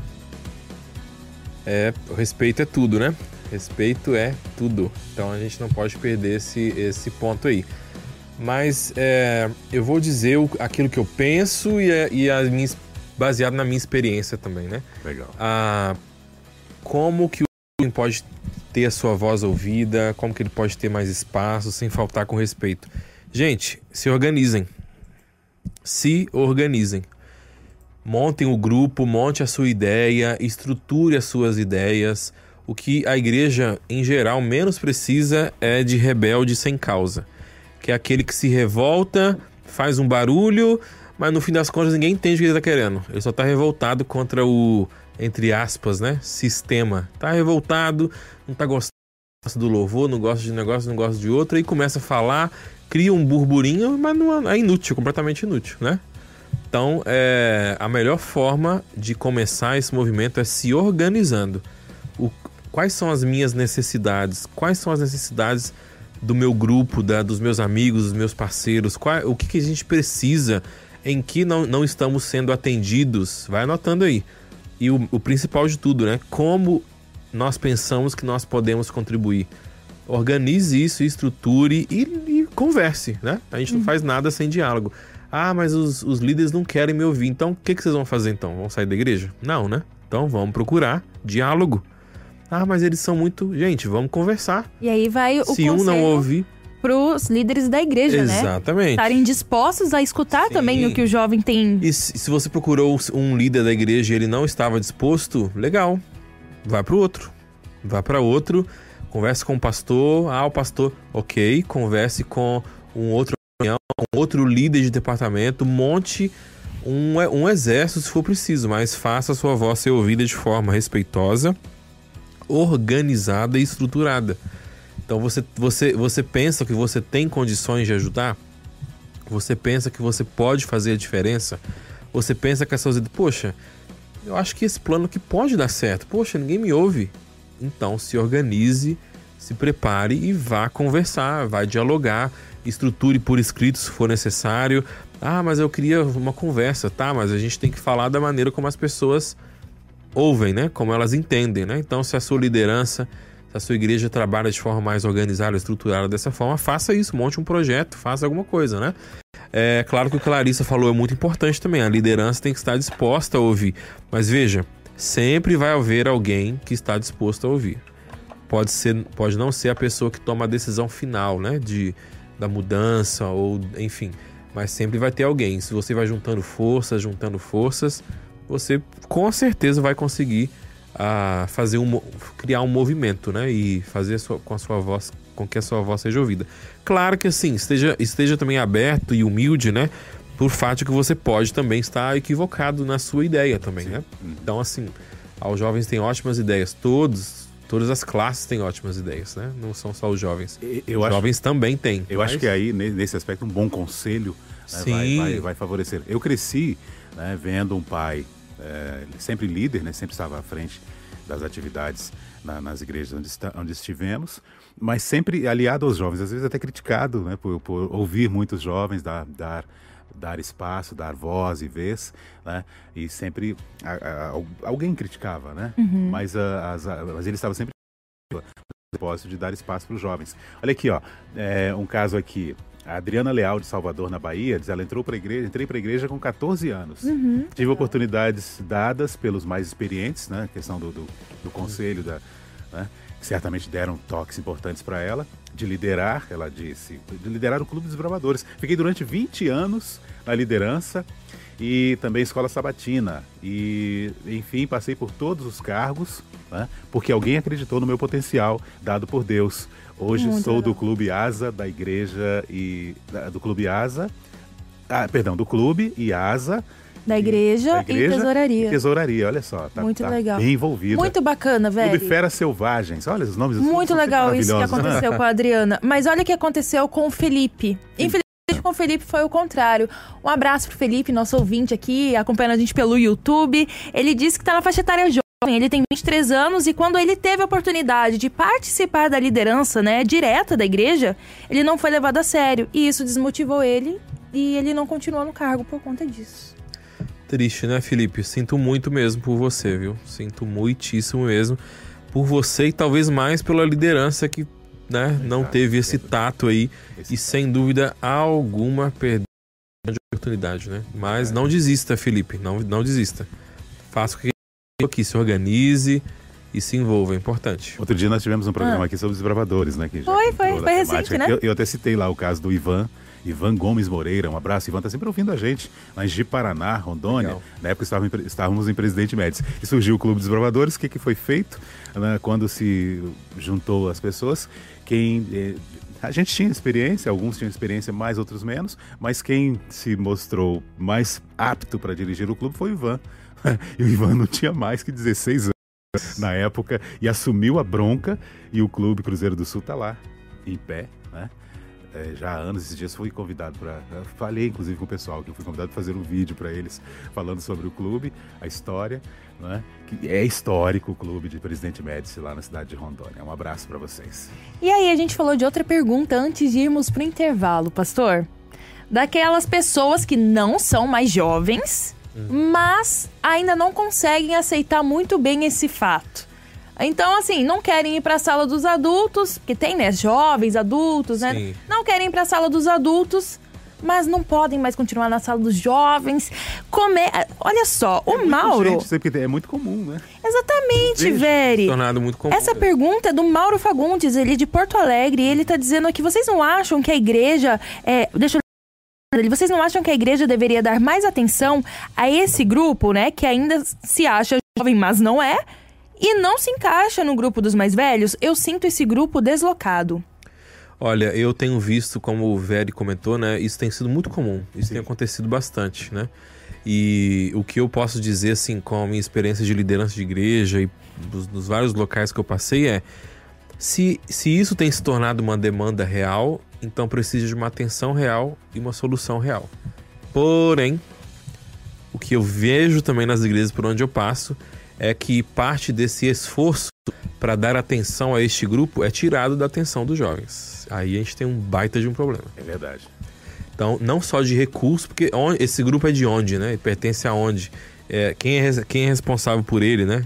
É, o respeito é tudo, né? Respeito é tudo. Então a gente não pode perder esse, esse ponto aí. Mas é, eu vou dizer o, aquilo que eu penso e, a, e a minha, baseado na minha experiência também, né? Legal. Ah, como que o jovem pode ter a sua voz ouvida, como que ele pode ter mais espaço sem faltar com respeito. Gente, se organizem. Se organizem. Montem o grupo, monte a sua ideia, estruture as suas ideias. O que a igreja, em geral, menos precisa é de rebelde sem causa. Que é aquele que se revolta, faz um barulho, mas no fim das contas ninguém entende o que ele está querendo. Ele só está revoltado contra o, entre aspas, né, sistema. Está revoltado, não está gostando do louvor, não gosta de um negócio, não gosta de outro, e começa a falar, cria um burburinho, mas não é inútil, completamente inútil, né? Então, é, a melhor forma de começar esse movimento é se organizando. O, quais são as minhas necessidades? Quais são as necessidades do meu grupo, da, dos meus amigos, dos meus parceiros? Qual, o que, que a gente precisa, em que não, não estamos sendo atendidos? Vai anotando aí. E o, o principal de tudo, né? Como nós pensamos que nós podemos contribuir. Organize isso, estruture e, e converse, né? A gente não Uhum. faz nada sem diálogo. Ah, mas os, os líderes não querem me ouvir. Então, o que, que vocês vão fazer então? Vão sair da igreja? Não, né? Então, vamos procurar diálogo. Ah, mas eles são muito... Gente, vamos conversar. E aí vai o Se um não ouvir... para os líderes da igreja, né? Exatamente. Estarem dispostos a escutar Sim. também o que o jovem tem. E se, se você procurou um líder da igreja e ele não estava disposto, legal. Vai para o outro. Vai para outro. Converse com o pastor. Ah, o pastor... Ok, converse com um outro... com outro líder de departamento. Monte um, um exército se for preciso, mas faça a sua voz ser ouvida de forma respeitosa, organizada e estruturada. Então você, você, você pensa que você tem condições de ajudar? Você pensa que você pode fazer a diferença? Você pensa que as suas ideias, poxa, eu acho que esse plano aqui pode dar certo. Poxa, ninguém me ouve. Então se organize, se prepare e vá conversar, vá dialogar, estruture por escrito se for necessário. Ah, mas eu queria uma conversa, tá? Mas a gente tem que falar da maneira como as pessoas ouvem, né? Como elas entendem, né? Então se a sua liderança, se a sua igreja trabalha de forma mais organizada, estruturada dessa forma, faça isso, monte um projeto, faça alguma coisa, né? É claro que o que a Larissa falou é muito importante também. A liderança tem que estar disposta a ouvir. Mas veja, sempre vai haver alguém que está disposto a ouvir. Pode ser, pode não ser a pessoa que toma a decisão final, né? De, da mudança ou enfim. Mas sempre vai ter alguém. Se você vai juntando forças, juntando forças, você com certeza vai conseguir a fazer um, criar um movimento, né? E fazer a sua, com a sua voz, com que a sua voz seja ouvida. Claro que assim, esteja, esteja também aberto e humilde, né? Por fato de que você pode também estar equivocado na sua ideia também, Sim. né? Então assim, os jovens têm ótimas ideias, todos, todas as classes têm ótimas ideias, né? Não são só os jovens. Eu os acho, jovens também têm. Eu mas... acho que aí, nesse aspecto, um bom conselho, né, vai, vai, vai favorecer. Eu cresci, né, vendo um pai é, sempre líder, né, sempre estava à frente das atividades na, nas igrejas onde, está, onde estivemos, mas sempre aliado aos jovens, às vezes até criticado, né, por, por ouvir muitos jovens, dar, dar, dar espaço, dar voz e vez, né, e sempre a, a, alguém criticava, né, uhum. mas, a, as, a, mas ele estava sempre no propósito de dar espaço para os jovens. Olha aqui, ó, é, um caso aqui. A Adriana Leal, de Salvador, na Bahia, diz, ela entrou para a igreja, entrei para a igreja com catorze anos. Uhum. Tive oportunidades dadas pelos mais experientes, né? A questão do, do, do conselho, da, né? Que certamente deram toques importantes para ela, de liderar, ela disse, de liderar o Clube dos Bravadores. Fiquei durante vinte anos na liderança e também escola sabatina. E, enfim, passei por todos os cargos, né? Porque alguém acreditou no meu potencial, dado por Deus. Hoje Muito sou legal. do Clube Asa da igreja e do Clube Asa, ah, perdão, do Clube e Asa da igreja, da igreja e tesouraria. E tesouraria, olha só, tá, Muito tá legal. bem envolvida. Muito bacana, velho. Clube Feras Selvagens, olha os nomes. Muito legal isso que aconteceu, né? Com a Adriana. Mas olha o que aconteceu com o Felipe. Infelizmente com o Felipe foi o contrário. Um abraço pro Felipe, nosso ouvinte aqui, acompanhando a gente pelo YouTube. Ele disse que tá na faixa etária jovem. Ele tem vinte e três anos e quando ele teve a oportunidade de participar da liderança, né, direta da igreja, ele não foi levado a sério. E isso desmotivou ele e ele não continuou no cargo por conta disso. Triste, né, Felipe? Sinto muito mesmo por você, viu? Sinto muitíssimo mesmo por você e talvez mais pela liderança que, né, não teve esse tato aí e sem dúvida alguma perdeu a oportunidade, né? Mas não desista, Felipe, não, não desista. Faça o que aqui, se organize e se envolva, é importante. Outro dia nós tivemos um programa ah. aqui sobre os bravadores, né? Que já foi, foi, foi recente, né? Eu, eu até citei lá o caso do Ivan, Ivan Gomes Moreira, um abraço. Ivan tá sempre ouvindo a gente, lá em Ji-Paraná, Rondônia. Legal. Na época estávamos em, estávamos em Presidente Médici. E surgiu o Clube dos Bravadores. O que, que foi feito, né, quando se juntou as pessoas? Quem... Eh, a gente tinha experiência, alguns tinham experiência mais, outros menos, mas quem se mostrou mais apto para dirigir o clube foi o Ivan. E o Ivan não tinha mais que dezesseis anos na época e assumiu a bronca e o Clube Cruzeiro do Sul está lá, em pé, né? É, já há anos, esses dias fui convidado para... Falei inclusive com o pessoal que eu fui convidado para fazer um vídeo para eles falando sobre o clube, a história, né? Que é histórico o clube de Presidente Médici lá na cidade de Rondônia. Um abraço para vocês. E aí a gente falou de outra pergunta antes de irmos para o intervalo, pastor. Daquelas pessoas que não são mais jovens... mas ainda não conseguem aceitar muito bem esse fato. Então, assim, não querem ir para a sala dos adultos, porque tem, né, jovens, adultos, né? Sim. Não querem ir para a sala dos adultos, mas não podem mais continuar na sala dos jovens. Come... Olha só, o é Mauro... Gente, é muito comum, né? Exatamente, Veri. Tornado muito comum. Essa pergunta é do Mauro Fagundes, ele é de Porto Alegre, e ele tá dizendo aqui, vocês não acham que a igreja... É... Deixa eu Vocês não acham que a igreja deveria dar mais atenção a esse grupo, né, que ainda se acha jovem, mas não é, e não se encaixa no grupo dos mais velhos? Eu sinto esse grupo deslocado. Olha, eu tenho visto, como o Veri comentou, né, isso tem sido muito comum, isso Sim. tem acontecido bastante, né? E o que eu posso dizer, assim, com a minha experiência de liderança de igreja e dos, dos vários locais que eu passei é, Se, se isso tem se tornado uma demanda real, então precisa de uma atenção real e uma solução real. Porém, o que eu vejo também nas igrejas por onde eu passo é que parte desse esforço para dar atenção a este grupo é tirado da atenção dos jovens. Aí a gente tem um baita de um problema. É verdade. Então, não só de recursos, porque esse grupo é de onde, né? Pertence a onde? É, quem, é, quem é responsável por ele, né?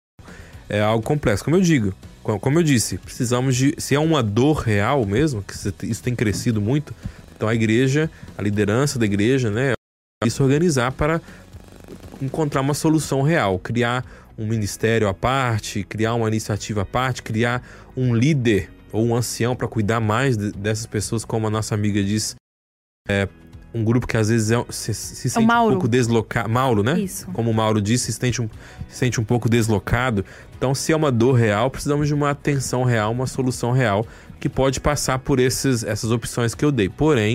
É algo complexo. Como eu digo, como eu disse, precisamos de... Se é uma dor real mesmo, que isso tem crescido muito, então a igreja, a liderança da igreja, né? Se organizar para encontrar uma solução real, criar um ministério à parte, criar uma iniciativa à parte, criar um líder ou um ancião para cuidar mais de, dessas pessoas, como a nossa amiga diz, é um grupo que às vezes é, se, se sente um pouco deslocado. Mauro, né? Isso. Como o Mauro disse, se sente, um, se sente um pouco deslocado. Então, se é uma dor real, precisamos de uma atenção real, uma solução real, que pode passar por esses, essas opções que eu dei. Porém,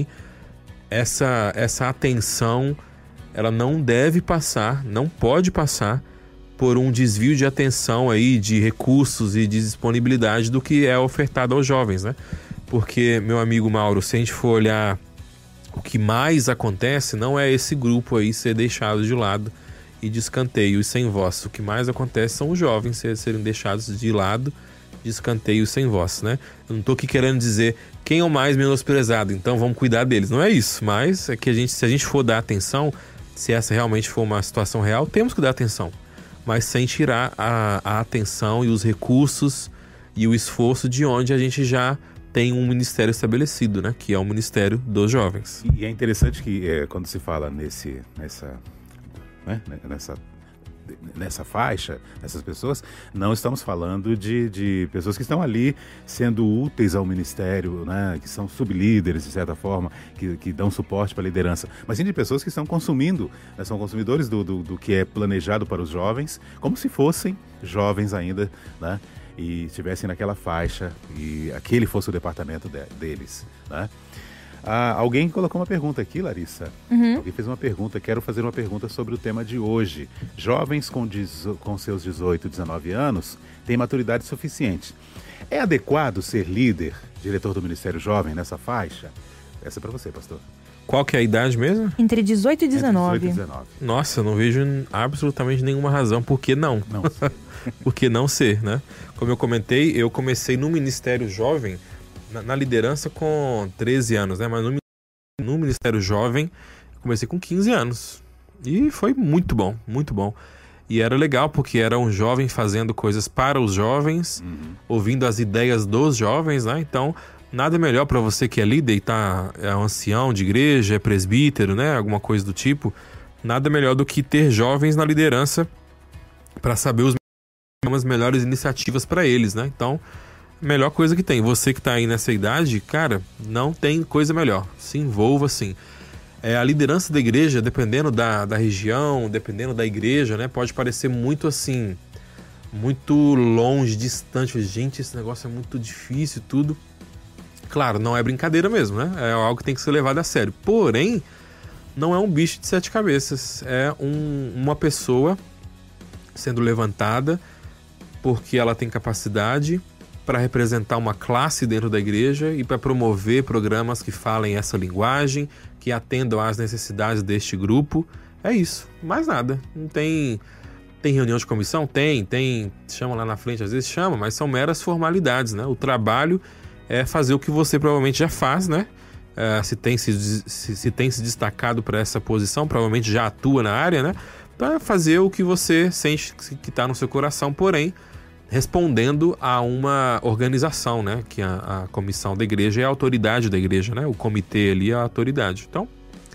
essa, essa atenção, ela não deve passar, não pode passar por um desvio de atenção aí, de recursos e de disponibilidade do que é ofertado aos jovens, né? Porque, meu amigo Mauro, se a gente for olhar o que mais acontece, não é esse grupo aí ser deixado de lado e de escanteio e sem voz. O que mais acontece são os jovens serem deixados de lado, de escanteio e sem voz, né? Eu não tô aqui querendo dizer quem é o mais menosprezado, então vamos cuidar deles. Não é isso, mas é que a gente, se a gente for dar atenção, se essa realmente for uma situação real, temos que dar atenção. Mas sem tirar a, a atenção e os recursos e o esforço de onde a gente já tem um ministério estabelecido, né? Que é o Ministério dos Jovens. E é interessante que é, quando se fala nesse, nessa, né? nessa, nessa faixa, nessas pessoas, não estamos falando de, de pessoas que estão ali sendo úteis ao ministério, né? Que são sublíderes, de certa forma, que, que dão suporte para a liderança, mas sim de pessoas que estão consumindo, né? São consumidores do, do, do que é planejado para os jovens, como se fossem jovens ainda, né? E estivessem naquela faixa e aquele fosse o departamento de, deles, né? Ah, alguém colocou uma pergunta aqui, Larissa. Uhum. Alguém fez uma pergunta, quero fazer uma pergunta sobre o tema de hoje. Jovens com, dezo, com seus dezoito, dezenove anos têm maturidade suficiente. É adequado ser líder, diretor do Ministério Jovem nessa faixa? Essa é para você, pastor. Qual que é a idade mesmo? Entre dezoito e dezenove. Entre dezoito e dezenove. Nossa, eu não vejo absolutamente nenhuma razão por que não. Não sei. Por que não ser, né? Como eu comentei, eu comecei no Ministério Jovem, na, na liderança com treze anos, né? Mas no, no Ministério Jovem, eu comecei com quinze anos. E foi muito bom, muito bom. E era legal porque era um jovem fazendo coisas para os jovens, uhum. ouvindo as ideias dos jovens, né? Então, nada melhor para você que é líder e tá, é um ancião de igreja, é presbítero, né? Alguma coisa do tipo. Nada melhor do que ter jovens na liderança para saber os as melhores iniciativas para eles, né? Então, melhor coisa que tem. Você que tá aí nessa idade, cara, não tem coisa melhor. Se envolva, sim. É, a liderança da igreja, dependendo da, da região, dependendo da igreja, né? Pode parecer muito assim, muito longe, distante. Gente, esse negócio é muito difícil e tudo. Claro, não é brincadeira mesmo, né? É algo que tem que ser levado a sério. Porém, não é um bicho de sete cabeças. É um, uma pessoa sendo levantada porque ela tem capacidade para representar uma classe dentro da igreja e para promover programas que falem essa linguagem, que atendam às necessidades deste grupo. É isso, mais nada. Não tem, tem reunião de comissão? Tem, tem, chama lá na frente, às vezes chama, mas são meras formalidades, né? O trabalho é fazer o que você provavelmente já faz, né? É, se, tem se, se, se tem se destacado para essa posição, provavelmente já atua na área, né? Para fazer o que você sente que está no seu coração, porém, respondendo a uma organização, né? Que a, a comissão da igreja é a autoridade da igreja, né? O comitê ali é a autoridade. Então,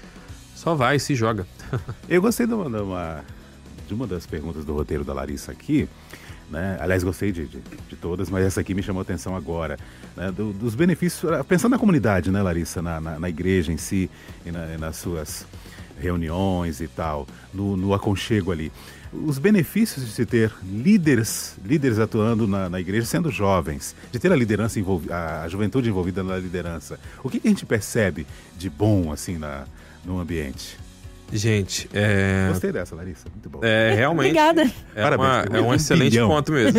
só vai e se joga. Eu gostei de uma, de uma, de uma das perguntas do roteiro da Larissa aqui, né? Aliás, gostei de, de, de todas, mas essa aqui me chamou a atenção agora, né? Do, dos benefícios, pensando na comunidade, né, Larissa? Na, na, na igreja em si e na, nas suas reuniões e tal, no, no aconchego ali. Os benefícios de se ter líderes, líderes atuando na, na igreja, sendo jovens, de ter a liderança envolvida, a juventude envolvida na liderança. O que, que a gente percebe de bom, assim, na, no ambiente? Gente, é... Gostei dessa, Larissa. Muito bom. É, realmente... Obrigada. É, Parabéns, uma, é um um excelente bilhão. ponto mesmo.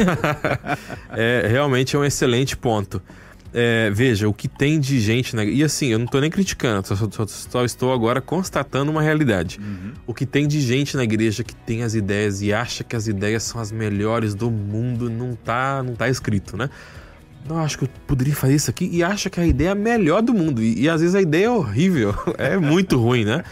É, realmente é um excelente ponto. É, veja, o que tem de gente... Na... E assim, eu não tô nem criticando, só, só, só estou agora constatando uma realidade. Uhum. O que tem de gente na igreja que tem as ideias e acha que as ideias são as melhores do mundo, não tá, não tá escrito, né? Não, acho que eu poderia fazer isso aqui e acha que a ideia é a melhor do mundo. E, e às vezes a ideia é horrível, é muito ruim, né?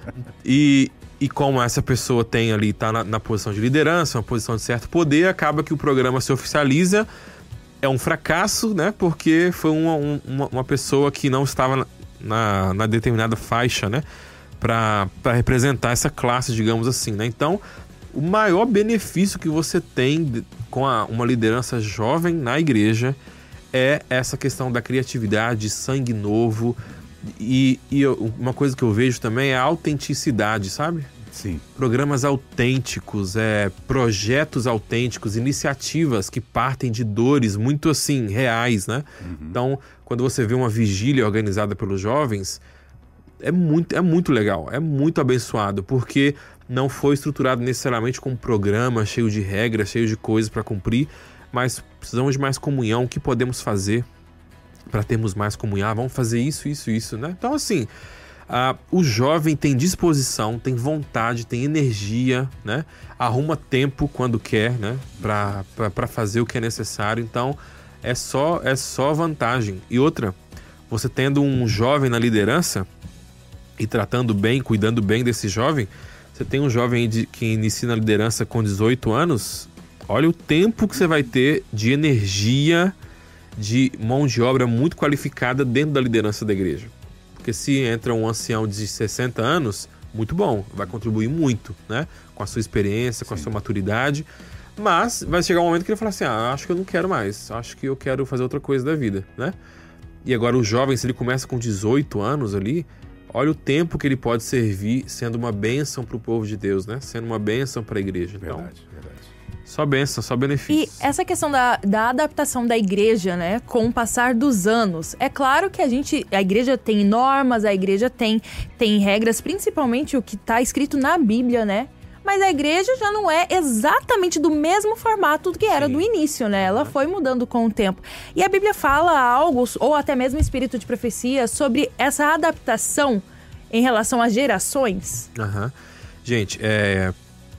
E, e como essa pessoa tem ali, tá na, na posição de liderança, uma posição de certo poder, acaba que o programa se oficializa, é um fracasso, né? Porque foi uma, uma, uma pessoa que não estava na, na determinada faixa, né? Para representar essa classe, digamos assim, né? Então, o maior benefício que você tem com a, uma liderança jovem na igreja é essa questão da criatividade, sangue novo. E, e eu, uma coisa que eu vejo também é a autenticidade, sabe? Sim. Programas autênticos, é, projetos autênticos, iniciativas que partem de dores muito assim, reais, né? Uhum. Então, quando você vê uma vigília organizada pelos jovens, é muito, é muito legal, é muito abençoado, porque não foi estruturado necessariamente com um programa cheio de regras, cheio de coisas para cumprir, mas precisamos de mais comunhão. O que podemos fazer para termos mais comunhão? Vamos fazer isso, isso, isso, né? Então, assim, uh, o jovem tem disposição, tem vontade, tem energia, né? Arruma tempo quando quer, né? Para fazer o que é necessário. Então, é só, é só vantagem. E outra, você tendo um jovem na liderança e tratando bem, cuidando bem desse jovem, você tem um jovem de, que inicia na liderança com dezoito anos, olha o tempo que você vai ter de energia, de mão de obra muito qualificada dentro da liderança da igreja. Porque se entra um ancião de sessenta anos, muito bom, vai contribuir muito, né? Com a sua experiência, com Sim. a sua maturidade, mas vai chegar um momento que ele fala assim, ah, acho que eu não quero mais, acho que eu quero fazer outra coisa da vida, né? E agora o jovem, se ele começa com dezoito anos ali, olha o tempo que ele pode servir sendo uma bênção para o povo de Deus, né? Sendo uma bênção para a igreja. Então, Verdade, verdade. Só bênção, só benefícios. E essa questão da, da adaptação da igreja, né, com o passar dos anos. É claro que a gente, a igreja tem normas, a igreja tem, tem regras, principalmente o que está escrito na Bíblia, né? Mas a igreja já não é exatamente do mesmo formato que era Sim. do início, né? Ela foi mudando com o tempo. E a Bíblia fala algo, ou até mesmo espírito de profecia, sobre essa adaptação em relação às gerações. Uhum. Gente, é...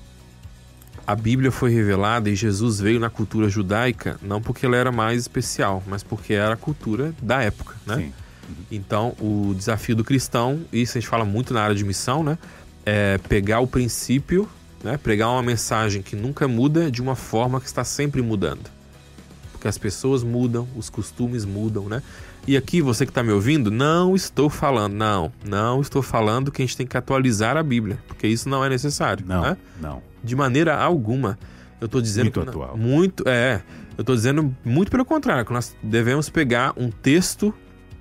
a Bíblia foi revelada e Jesus veio na cultura judaica não porque ela era mais especial, mas porque era a cultura da época, né? Sim. Uhum. Então, o desafio do cristão, isso a gente fala muito na área de missão, né? É pegar o princípio, né? Pregar uma mensagem que nunca muda de uma forma que está sempre mudando. Porque as pessoas mudam, os costumes mudam, né? E aqui, você que está me ouvindo, não estou falando, não, não estou falando que a gente tem que atualizar a Bíblia, porque isso não é necessário, Não, né? não. De maneira alguma. Eu estou dizendo Muito que, atual. Muito, é. Eu estou dizendo muito pelo contrário, que nós devemos pegar um texto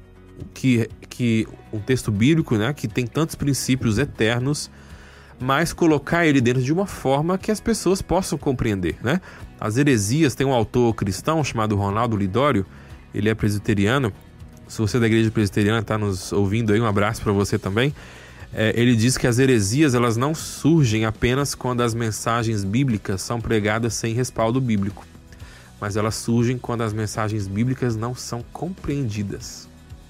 que, que um texto bíblico, né, que tem tantos princípios eternos, mas colocar ele dentro de uma forma que as pessoas possam compreender, né? As heresias, tem um autor cristão chamado Ronaldo Lidório, ele é presbiteriano. Se você é da igreja presbiteriana está nos ouvindo aí, um abraço para você também. É, ele diz que as heresias, elas não surgem apenas quando as mensagens bíblicas são pregadas sem respaldo bíblico, mas elas surgem quando as mensagens bíblicas não são compreendidas.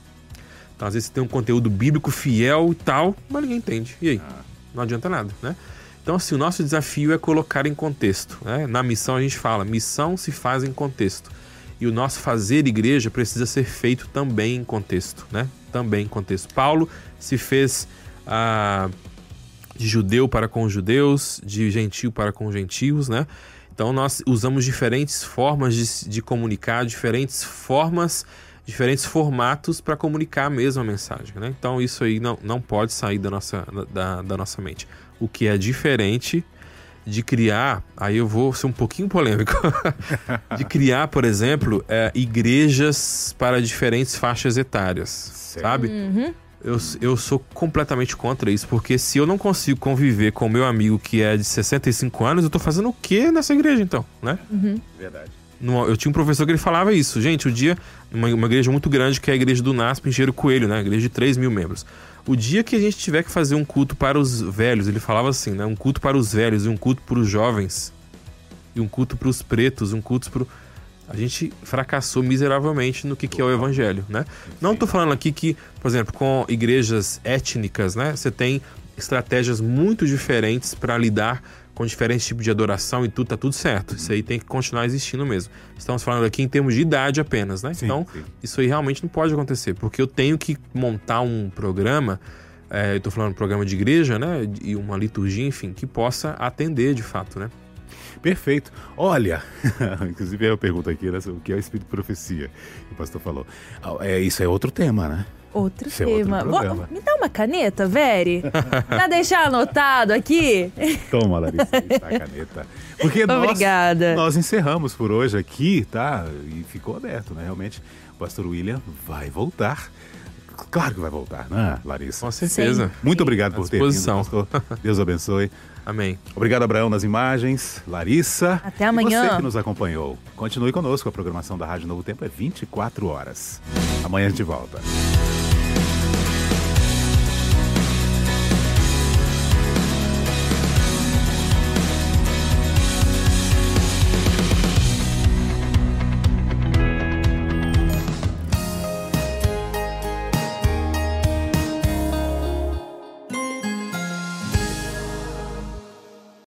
Então, às vezes você tem um conteúdo bíblico fiel e tal, mas ninguém entende. E aí? Não adianta nada, né? Então, assim, o nosso desafio é colocar em contexto, né? Na missão a gente fala, missão se faz em contexto. E o nosso fazer igreja precisa ser feito também em contexto, né? Também em contexto. Paulo se fez ah, de judeu para com os judeus, de gentio para com os gentios, né? Então nós usamos diferentes formas de, de comunicar, diferentes formas, diferentes formatos para comunicar a mesma mensagem, né? Então isso aí não, não pode sair da nossa, da, da nossa mente. O que é diferente de criar, aí eu vou ser um pouquinho polêmico, de criar, por exemplo, é, igrejas para diferentes faixas etárias, Certo. sabe? Uhum. Eu, eu sou completamente contra isso, porque se eu não consigo conviver com o meu amigo que é de sessenta e cinco anos, eu tô fazendo o quê nessa igreja então, né? Uhum. Verdade. no, eu tinha um professor que ele falava isso. Gente, o dia, uma, uma igreja muito grande, que é a igreja do N A S P Engenheiro Coelho, né? Igreja de três mil membros. O dia que a gente tiver que fazer um culto para os velhos, ele falava assim, né? Um culto para os velhos e um culto para os jovens, e um culto para os pretos, um culto para... A gente fracassou miseravelmente no que, que é o evangelho, né? Não estou falando aqui que, por exemplo, com igrejas étnicas, né? Você tem estratégias muito diferentes para lidar com diferentes tipos de adoração e tudo, tá tudo certo. Isso aí tem que continuar existindo mesmo. Estamos falando aqui em termos de idade apenas, né? Sim, então, sim. Isso aí realmente não pode acontecer, porque eu tenho que montar um programa, é, eu estou falando um programa de igreja, né? E uma liturgia, enfim, que possa atender de fato, né? Perfeito. Olha, inclusive eu pergunto aqui, né, o que é o Espírito de Profecia, que o pastor falou. É, isso é outro tema, né? Outro Isso é outro tema. programa. Vou- me dá uma caneta, Veri? Pra deixar anotado aqui. Toma, Larissa, está a caneta. Porque nós, Obrigada. nós encerramos por hoje aqui, tá? E ficou aberto, né? Realmente, o pastor William vai voltar. Claro que vai voltar, né, Larissa? Com certeza. Sempre. Muito obrigado À por ter vindo, disposição. pastor. Deus abençoe. Amém. Obrigado, Abraão, nas imagens. Larissa. Até amanhã. E você que nos acompanhou. Continue conosco. A programação da Rádio Novo Tempo é vinte e quatro horas. Amanhã a gente volta.